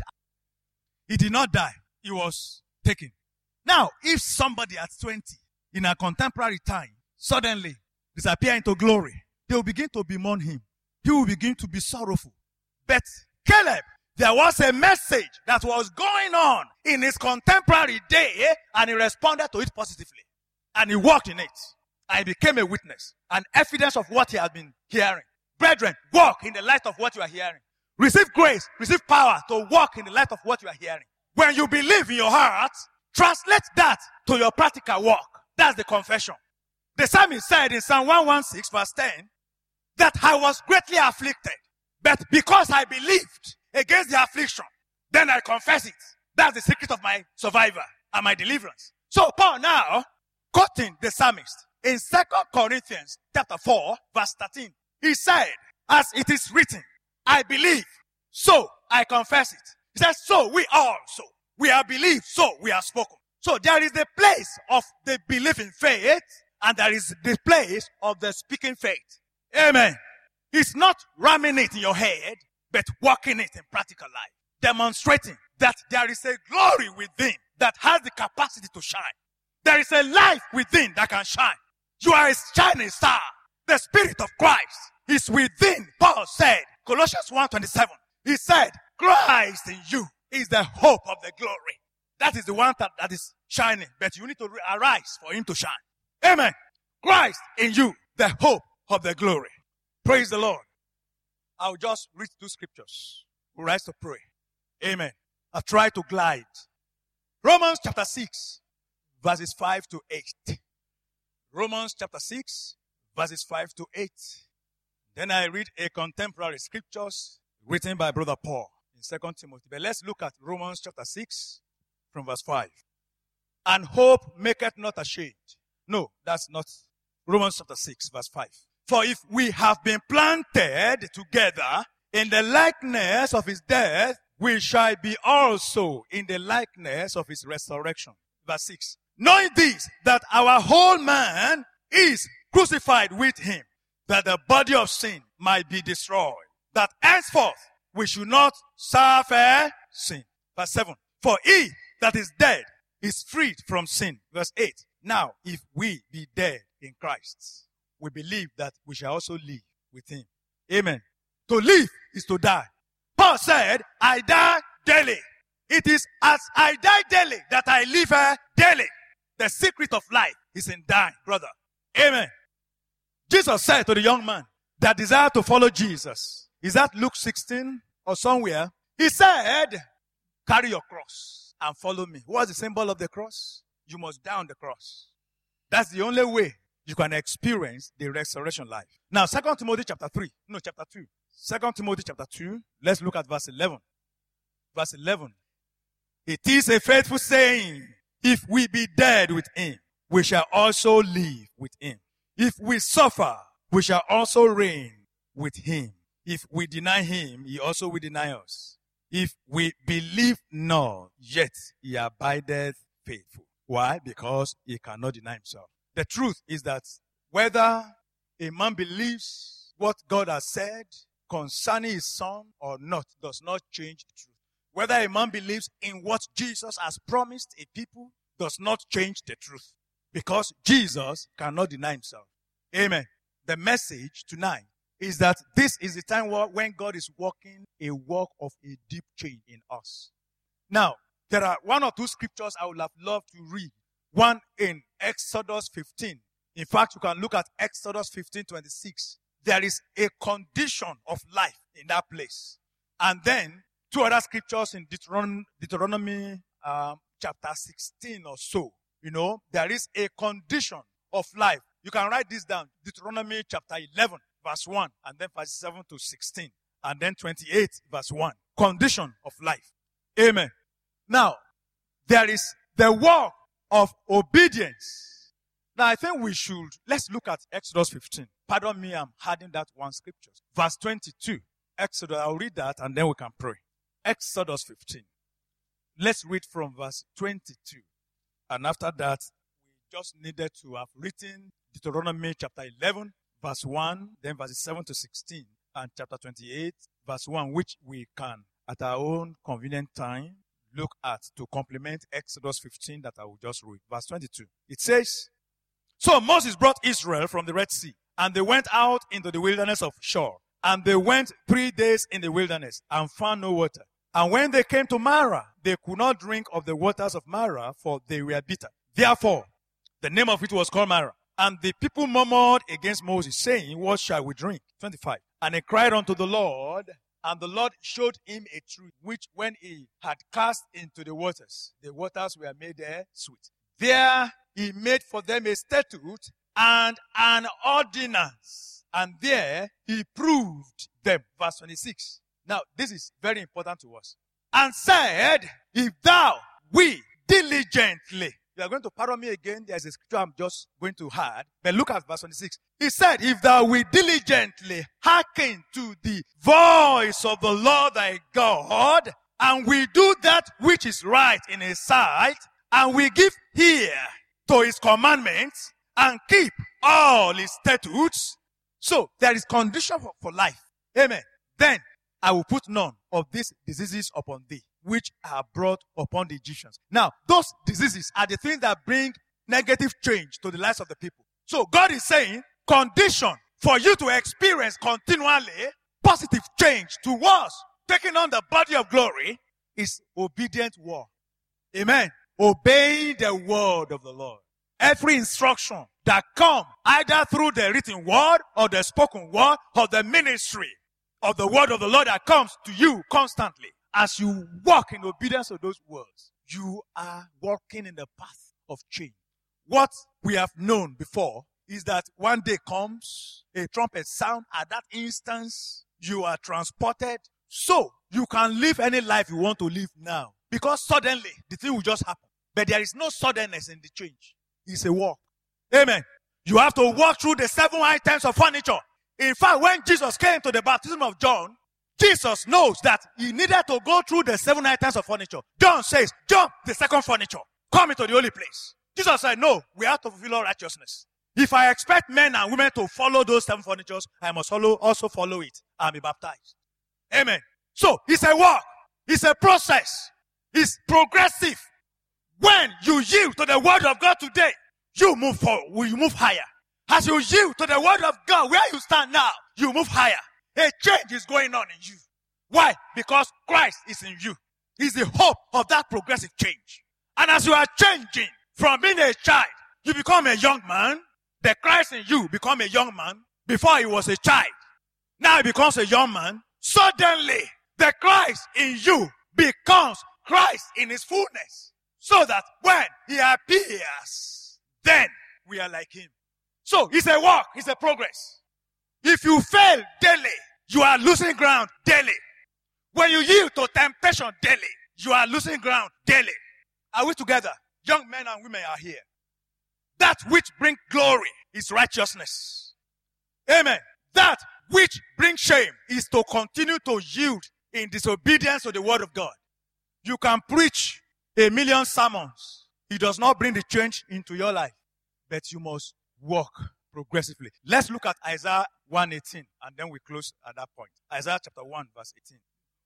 He did not die. He was taken. Now, if somebody at twenty in a contemporary time suddenly disappear into glory, they will begin to bemoan him. He will begin to be sorrowful. But Caleb, there was a message that was going on in his contemporary day, and he responded to it positively. And he walked in it. And he became a witness, an evidence of what he had been hearing. Brethren, walk in the light of what you are hearing. Receive grace, receive power to walk in the light of what you are hearing. When you believe in your heart, translate that to your practical walk. That's the confession. The psalmist said in Psalm one sixteen verse ten, that I was greatly afflicted, but because I believed against the affliction, then I confess it. That's the secret of my survival and my deliverance. So Paul now, quoting the psalmist in Second Corinthians chapter four, verse thirteen, he said, as it is written, I believe, so I confess it. He says, so we also, we have believed, so we have spoken. So there is the place of the belief in faith, and there is the place of the speaking faith. Amen. It's not ramming it in your head, but walking it in practical life. Demonstrating that there is a glory within that has the capacity to shine. There is a life within that can shine. You are a shining star. The Spirit of Christ is within. Paul said, Colossians one twenty-seven, he said, Christ in you is the hope of the glory. That is the one that, that is shining, but you need to arise for him to shine. Amen. Christ in you, the hope of the glory. Praise the Lord. I'll just read two scriptures. We'll rise to pray. Amen. I'll try to glide. Romans chapter six, verses five to eight. Romans chapter six, verses five to eight. Then I read a contemporary scriptures written by Brother Paul in Second Timothy. But let's look at Romans chapter six from verse five. And hope maketh not ashamed. No, that's not Romans chapter six, verse five. For if we have been planted together in the likeness of his death, we shall be also in the likeness of his resurrection. Verse six. Knowing this, that our whole man is crucified with him, that the body of sin might be destroyed, that henceforth we should not suffer sin. Verse seven. For he that is dead is freed from sin. Verse eight. Now, if we be dead in Christ, we believe that we shall also live with him. Amen. To live is to die. Paul said, I die daily. It is as I die daily that I live uh, daily. The secret of life is in dying, brother. Amen. Jesus said to the young man that desired to follow Jesus. Is that Luke sixteen or somewhere? He said, carry your cross and follow me. What's the symbol of the cross? You must die on the cross. That's the only way you can experience the resurrection life. Now, Second Timothy chapter three. No, chapter two. Second Timothy chapter two. Let's look at verse eleven. Verse eleven. It is a faithful saying, if we be dead with him, we shall also live with him. If we suffer, we shall also reign with him. If we deny him, he also will deny us. If we believe not, yet he abideth faithful. Why? Because he cannot deny himself. The truth is that whether a man believes what God has said concerning his son or not does not change the truth. Whether a man believes in what Jesus has promised a people does not change the truth. Because Jesus cannot deny himself. Amen. The message tonight is that this is the time when God is working a work of a deep change in us. Now, there are one or two scriptures I would have loved to read. One in Exodus fifteen. In fact, you can look at Exodus fifteen twenty-six. There is a condition of life in that place. And then two other scriptures in Deuteronomy, Deuteronomy um, chapter sixteen or so. You know, there is a condition of life. You can write this down. Deuteronomy chapter eleven, verse one, and then verse seven to sixteen, and then twenty-eight, verse one. Condition of life. Amen. Now, there is the work of obedience. Now, I think we should, let's look at Exodus fifteen. Pardon me, I'm adding that one scripture. Verse twenty-two. Exodus, I'll read that and then we can pray. Exodus fifteen. Let's read from verse twenty-two. And after that, we just needed to have written Deuteronomy chapter eleven, verse one, then verses seven to sixteen, and chapter twenty-eight, verse one, which we can, at our own convenient time, look at to complement Exodus fifteen that I will just read. Verse twenty-two. It says, so Moses brought Israel from the Red Sea, and they went out into the wilderness of Shur. And they went three days in the wilderness and found no water. And when they came to Marah, they could not drink of the waters of Marah, for they were bitter. Therefore, the name of it was called Marah. And the people murmured against Moses, saying, what shall we drink? twenty-five. And he cried unto the Lord, and the Lord showed him a tree, which when he had cast into the waters, the waters were made there sweet. There he made for them a statute and an ordinance, and there he proved them. Verse twenty-six. Now, this is very important to us. And said, if thou, we, diligently. You are going to pardon me again. There's a scripture I'm just going to add. But look at verse twenty-six. He said, if thou will diligently hearken to the voice of the Lord thy God, and we do that which is right in his sight, and we give ear to his commandments, and keep all his statutes. So there is condition for, for life. Amen. Then I will put none of these diseases upon thee, which are brought upon the Egyptians. Now, those diseases are the things that bring negative change to the lives of the people. So God is saying, condition for you to experience continually positive change towards taking on the body of glory is obedient word. Amen. Obey the word of the Lord. Every instruction that comes either through the written word or the spoken word or the ministry of the word of the Lord that comes to you constantly, as you walk in obedience to those words, you are walking in the path of change. What we have known before is that one day comes, a trumpet sound, at that instance, you are transported, so you can live any life you want to live now. Because suddenly, the thing will just happen. But there is no suddenness in the change. It's a walk. Amen. You have to walk through the seven items of furniture. In fact, when Jesus came to the baptism of John, Jesus knows that he needed to go through the seven items of furniture. John says, jump the second furniture. Come into the holy place. Jesus said, no, we have to fulfill all righteousness. If I expect men and women to follow those seven furnitures, I must follow, also follow it and be baptized. Amen. So, it's a walk. It's a process. It's progressive. When you yield to the word of God today, you move forward. You move higher. As you yield to the word of God, where you stand now, you move higher. A change is going on in you. Why? Because Christ is in you. He's the hope of that progressive change. And as you are changing from being a child, you become a young man. The Christ in you become a young man. Before he was a child. Now he becomes a young man. Suddenly, the Christ in you becomes Christ in his fullness. So that when he appears, then we are like him. So it's a walk. It's a progress. If you fail daily, you are losing ground daily. When you yield to temptation daily, you are losing ground daily. Are we together? Young men and women are here. That which brings glory is righteousness. Amen. That which brings shame is to continue to yield in disobedience to the word of God. You can preach a million sermons. It does not bring the change into your life. But you must walk progressively. Let's look at Isaiah one eighteen and then we close at that point. Isaiah chapter one verse eighteen.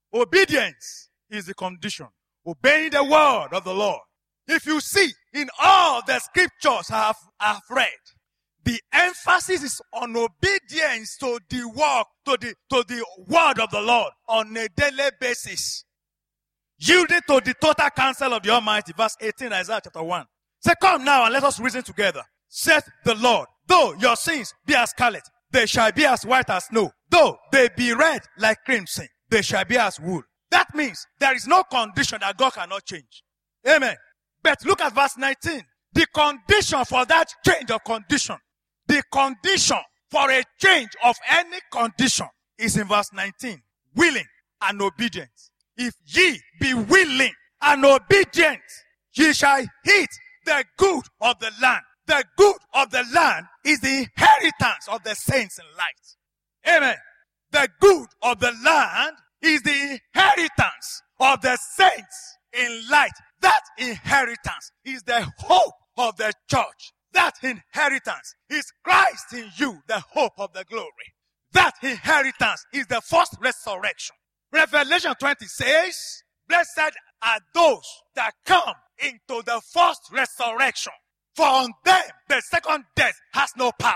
Obedience is the condition. Obeying the word of the Lord. If you see in all the scriptures I have, I have read, the emphasis is on obedience to the word, to the, to the word of the Lord on a daily basis. Yielding to the total counsel of the Almighty. Verse eighteen, Isaiah chapter one. Say, come now and let us reason together. Saith the Lord, though your sins be as scarlet, they shall be as white as snow. Though they be red like crimson, they shall be as wool. That means there is no condition that God cannot change. Amen. But look at verse nineteen. The condition for that change of condition, the condition for a change of any condition is in verse nineteen. Willing and obedient. If ye be willing and obedient, ye shall eat the good of the land. The good of the land is the inheritance of the saints in light. Amen. The good of the land is the inheritance of the saints in light. That inheritance is the hope of the church. That inheritance is Christ in you, the hope of the glory. That inheritance is the first resurrection. Revelation twenty says, blessed are those that come into the first resurrection. For on them the second death has no power.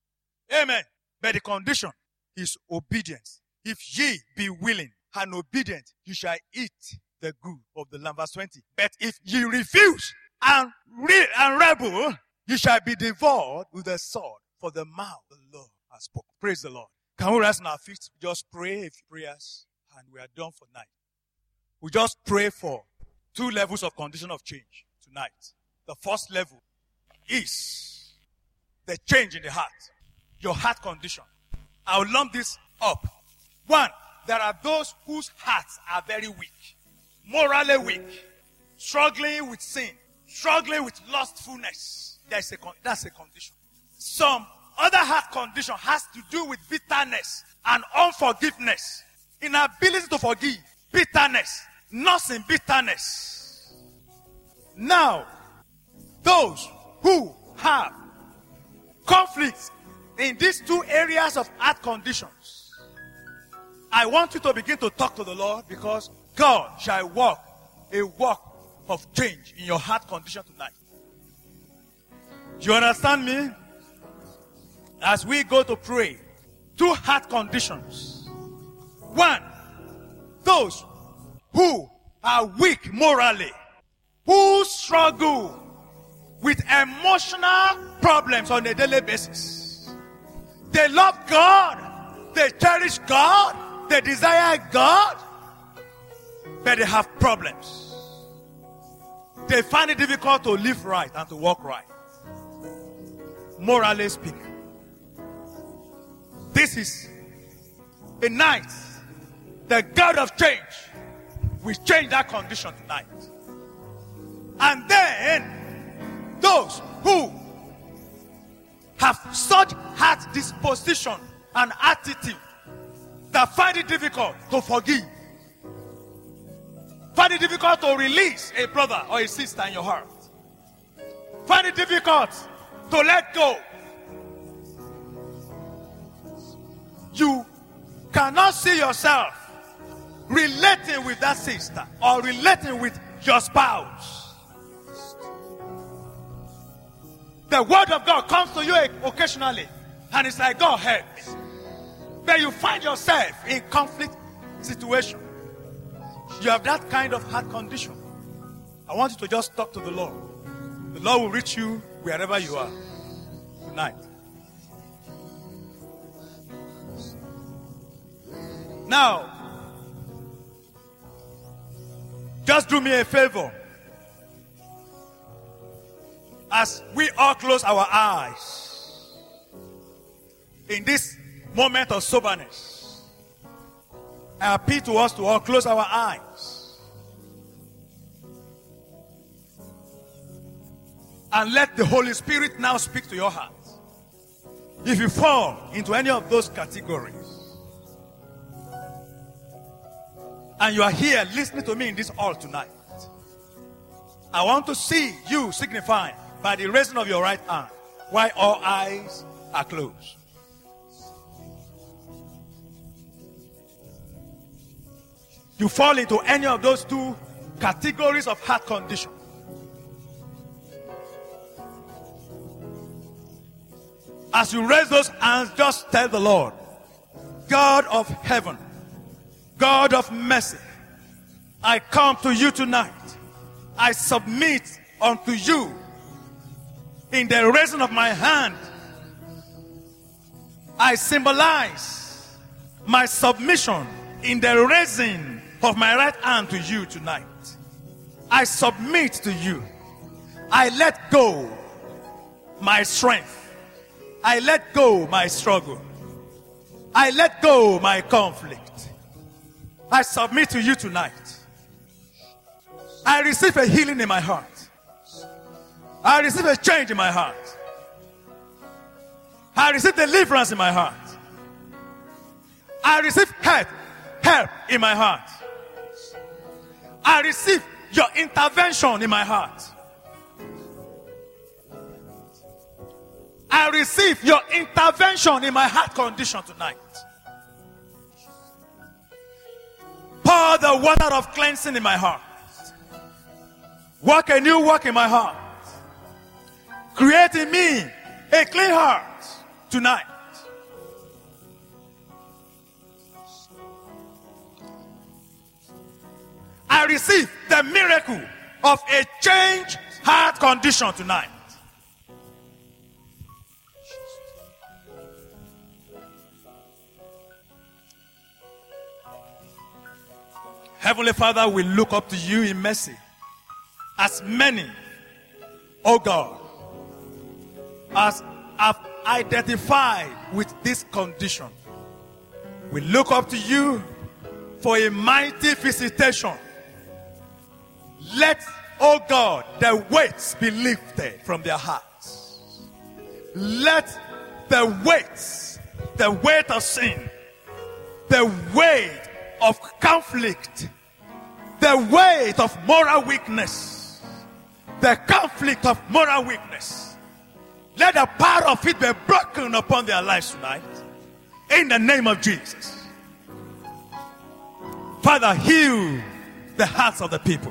Amen. But the condition is obedience. If ye be willing and obedient, you shall eat the good of the land. Verse twenty. But if ye refuse and, re- and rebel, You shall be devoured with the sword, for the mouth of the Lord has spoken. Praise the Lord. Can we rise on our feet? Just pray a few prayers, and we are done for night. We just pray for two levels of condition of change tonight. The first level is the change in the heart. Your heart condition. I will lump this up. One, there are those whose hearts are very weak, morally weak, struggling with sin, struggling with lustfulness. That's a, that's a condition. Some other heart condition has to do with bitterness and unforgiveness, inability to forgive, bitterness, nursing bitterness. Now, those who have conflicts in these two areas of heart conditions, I want you to begin to talk to the Lord, because God shall work a work of change in your heart condition tonight. Do you understand me? As we go to pray, two heart conditions. One, those who are weak morally, who struggle with emotional problems on a daily basis. They love God, they cherish God, they desire God, but they have problems. They find it difficult to live right and to walk right, morally speaking. This is a night the God of change will change that condition tonight. And then those who have such heart disposition and attitude that find it difficult to forgive, find it difficult to release a brother or a sister in your heart, find it difficult to let go. You cannot see yourself relating with that sister or relating with your spouse. The word of God comes to you occasionally, and it's like, God help me. But you find yourself in conflict situation. You have that kind of heart condition. I want you to just talk to the Lord. The Lord will reach you wherever you are tonight. Now, just do me a favor. As we all close our eyes in this moment of soberness, I appeal to us to all close our eyes and let the Holy Spirit now speak to your heart. If you fall into any of those categories, and you are here listening to me in this hall tonight, I want to see you signifying by the raising of your right hand while all eyes are closed. You fall into any of those two categories of heart condition. As you raise those hands, just tell the Lord, God of heaven, God of mercy, I come to you tonight. I submit unto you in the raising of my hand. I symbolize my submission in the raising of my right hand to you tonight. I submit to you. I let go my strength. I let go my struggle. I let go my conflict. I submit to you tonight. I receive a healing in my heart. I receive a change in my heart. I receive deliverance in my heart. I receive help, help in my heart. I receive your intervention in my heart. I receive your intervention in my heart condition tonight. Pour the water of cleansing in my heart. Work a new work in my heart. Create in me a clean heart tonight. I receive the miracle of a changed heart condition tonight. Heavenly Father, we look up to you in mercy. As many, oh God, as have identified with this condition, we look up to you for a mighty visitation. Let, oh God, the weights be lifted from their hearts. Let the weights, the weight of sin, the weight of conflict, the weight of moral weakness, the conflict of moral weakness, let the power of it be broken upon their lives tonight. In the name of Jesus. Father, heal the hearts of the people.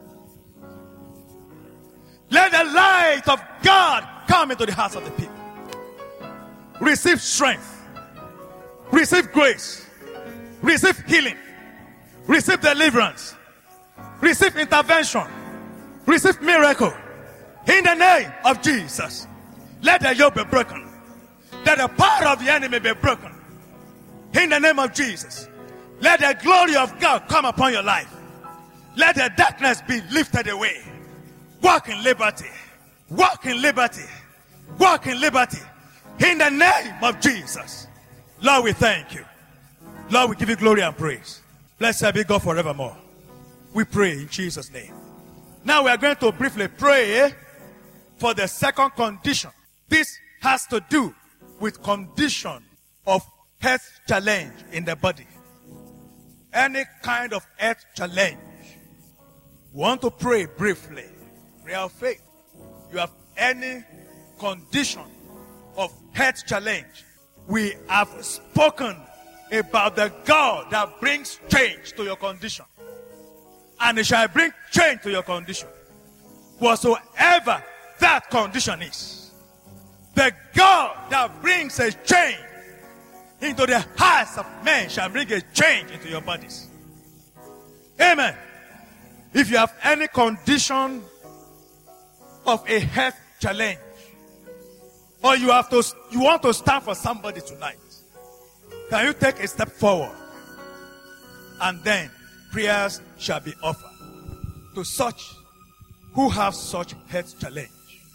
Let the light of God come into the hearts of the people. Receive strength. Receive grace. Receive healing. Receive deliverance. Receive intervention. Receive miracle. In the name of Jesus. Let the yoke be broken. Let the power of the enemy be broken. In the name of Jesus. Let the glory of God come upon your life. Let the darkness be lifted away. Walk in liberty. Walk in liberty. Walk in liberty. In the name of Jesus. Lord, we thank you. Lord, we give you glory and praise. Blessed be God forevermore. We pray in Jesus' name. Now we are going to briefly pray for the second condition. This has to do with condition of health challenge in the body. Any kind of health challenge. We want to pray briefly. Prayer of faith. You have any condition of health challenge. We have spoken about the God that brings change to your condition. And it shall bring change to your condition. Whatsoever that condition is. The God that brings a change into the hearts of men shall bring a change into your bodies. Amen. If you have any condition of a health challenge, or you have to, you want to stand for somebody tonight, can you take a step forward? And then prayers shall be offered to such who have such health challenge.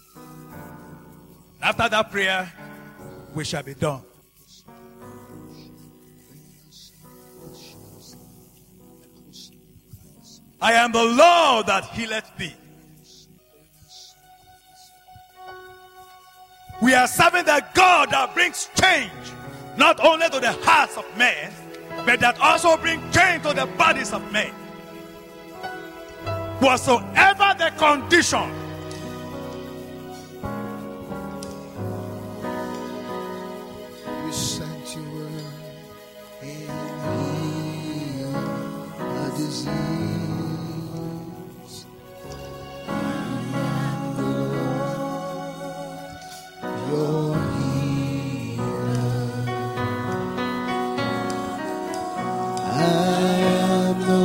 After that prayer, we shall be done. I am the Lord that healeth thee. We are serving the God that brings change, not only to the hearts of men, but that also brings change to the bodies of men. Whatsoever the condition, you sent your word and healed a disease. Your healer. I am the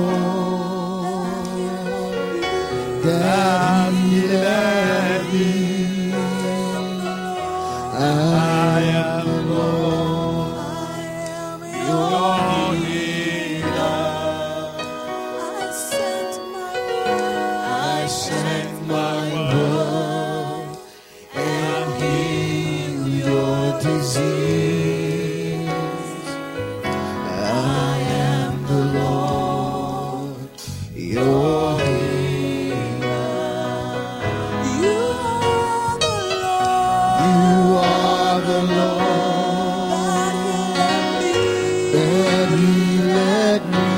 Lord that healeth thee. I am the Lord, your healer. I sent my word. I sent my word and heal your disease. I am the Lord, your healer. You are the Lord. You are the Lord that healeth me.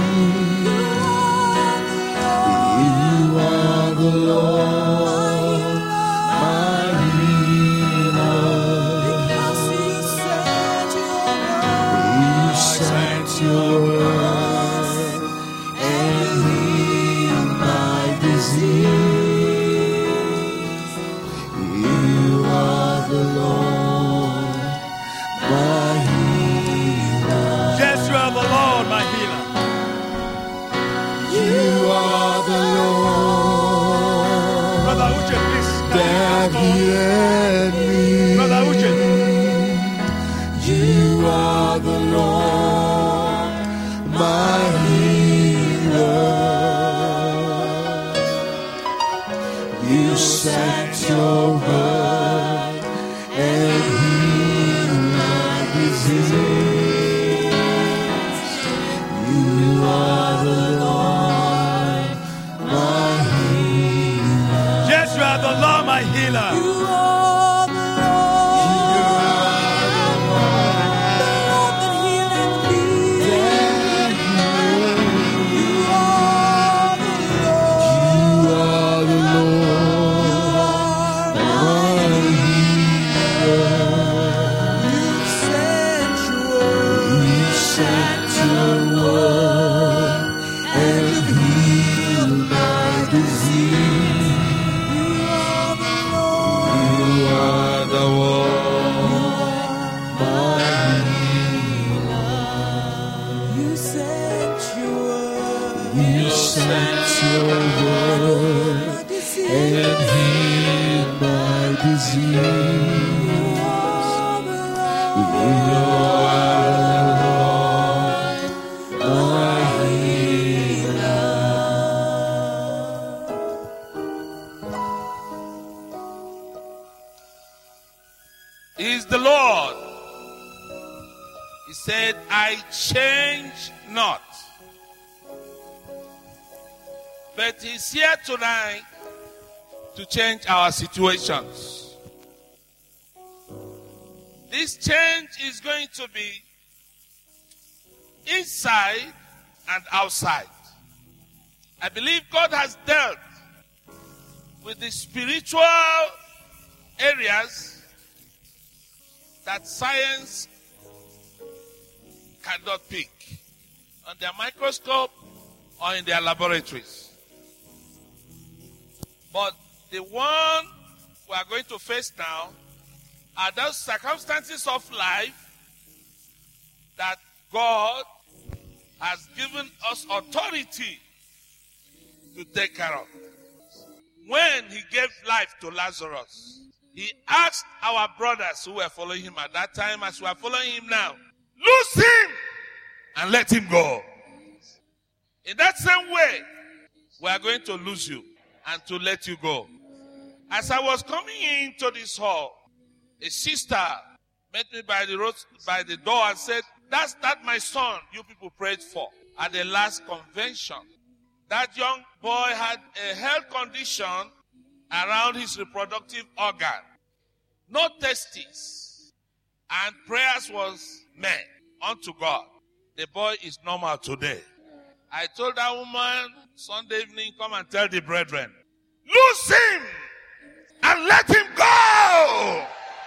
You are the Lord, my you sent your word and healed my disease. You are the Lord, He is the Lord. He said, I change not. But he's here tonight to change our situations. This change is going to be inside and outside. I believe God has dealt with the spiritual areas that science cannot pick on their microscope or in their laboratories. But the one we are going to face now are those circumstances of life that God has given us authority to take care of. When he gave life to Lazarus, he asked our brothers who were following him at that time, as we are following him now, loose him and let him go. In that same way, we are going to lose you and to let you go. As I was coming into this hall, a sister met me by the road, by the door and said, that's that my son you people prayed for at the last convention. That young boy had a health condition around his reproductive organ. No testes. And prayers was made unto God. The boy is normal today. I told that woman Sunday evening, come and tell the brethren, loose him and let him go.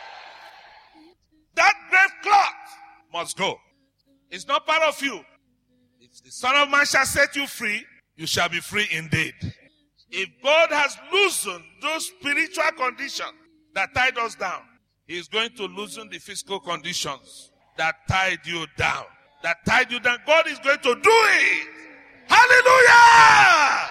That grave cloth must go. It's not part of you. If the Son of Man shall set you free, you shall be free indeed. If God has loosened those spiritual conditions that tied us down, he is going to loosen the physical conditions that tied you down. That tied you down. God is going to do it. Hallelujah!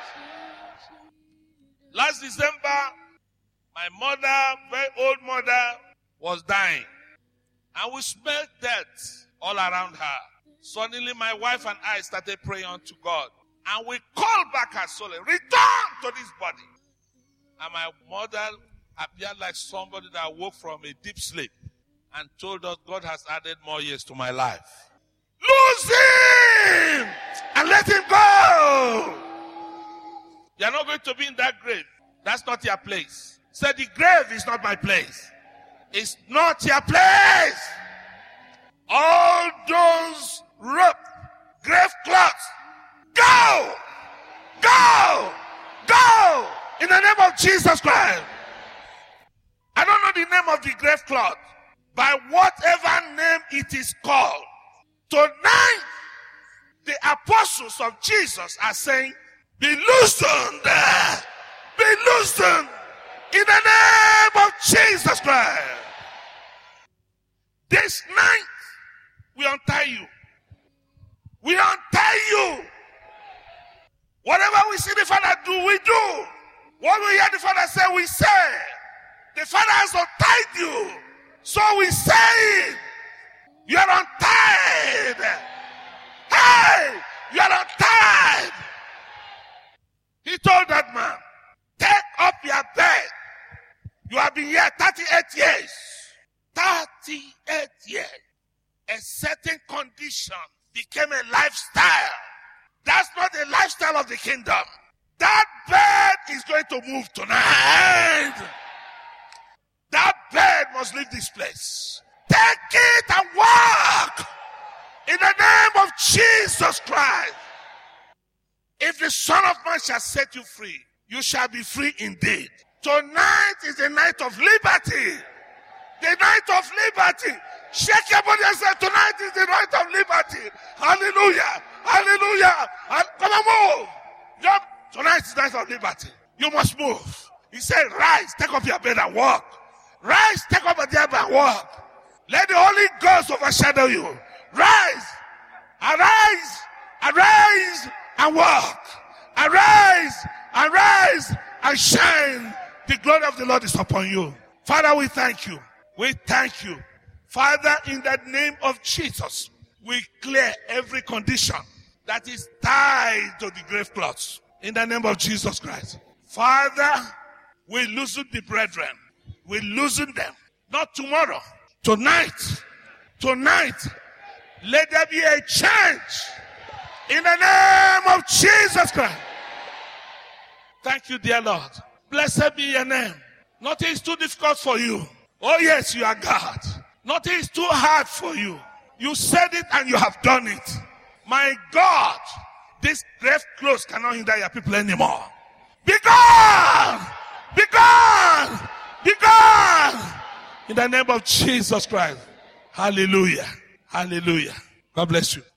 Last December, my mother, very old mother, was dying. And we smelled death all around her. Suddenly, my wife and I started praying unto God. And we called back her soul, return to this body. And my mother appeared like somebody that woke from a deep sleep and told us God has added more years to my life. Lose him and let him go. You're not going to be in that grave. That's not your place. Say, the grave is not my place. It's not your place. All those rope, grave cloths, go! Go! Go! In the name of Jesus Christ. I don't know the name of the grave cloth. By whatever name it is called. Tonight, the apostles of Jesus are saying, be loosened. Be loosened. In the name of Jesus Christ. This night, we untie you. We untie you. Whatever we see the Father do, we do. What we hear the Father say, we say. The Father has untied you. So we say, you are untied. Hey, you are untied. He told that man, take up your bed. You have been here thirty-eight years. thirty-eight years. A certain condition became a lifestyle. That's not the lifestyle of the kingdom. That bed is going to move tonight. That bed must leave this place. Take it and walk in the name of Jesus Christ. If the Son of Man shall set you free, you shall be free indeed. Tonight is the night of liberty. The night of liberty. Shake your body and say, tonight is the night of liberty. Hallelujah. Hallelujah. And come on, move. Jump. Tonight is the night of liberty. You must move. He said, rise, take up your bed and walk. Rise, take up your bed and walk. Let the Holy Ghost overshadow you. Rise. Arise. Arise and walk. Arise. Arise and shine. The glory of the Lord is upon you. Father, we thank you. We thank you. Father, in the name of Jesus, we clear every condition that is tied to the grave cloths. In the name of Jesus Christ. Father, we loosen the brethren. We loosen them. Not tomorrow. Tonight. Tonight. Let there be a change. In the name of Jesus Christ. Thank you, dear Lord. Blessed be your name. Nothing is too difficult for you. Oh yes, you are God. Nothing is too hard for you. You said it and you have done it. My God, this grave clothes cannot hinder your people anymore. Be gone! Be gone! Be gone! In the name of Jesus Christ. Hallelujah. Hallelujah. God bless you.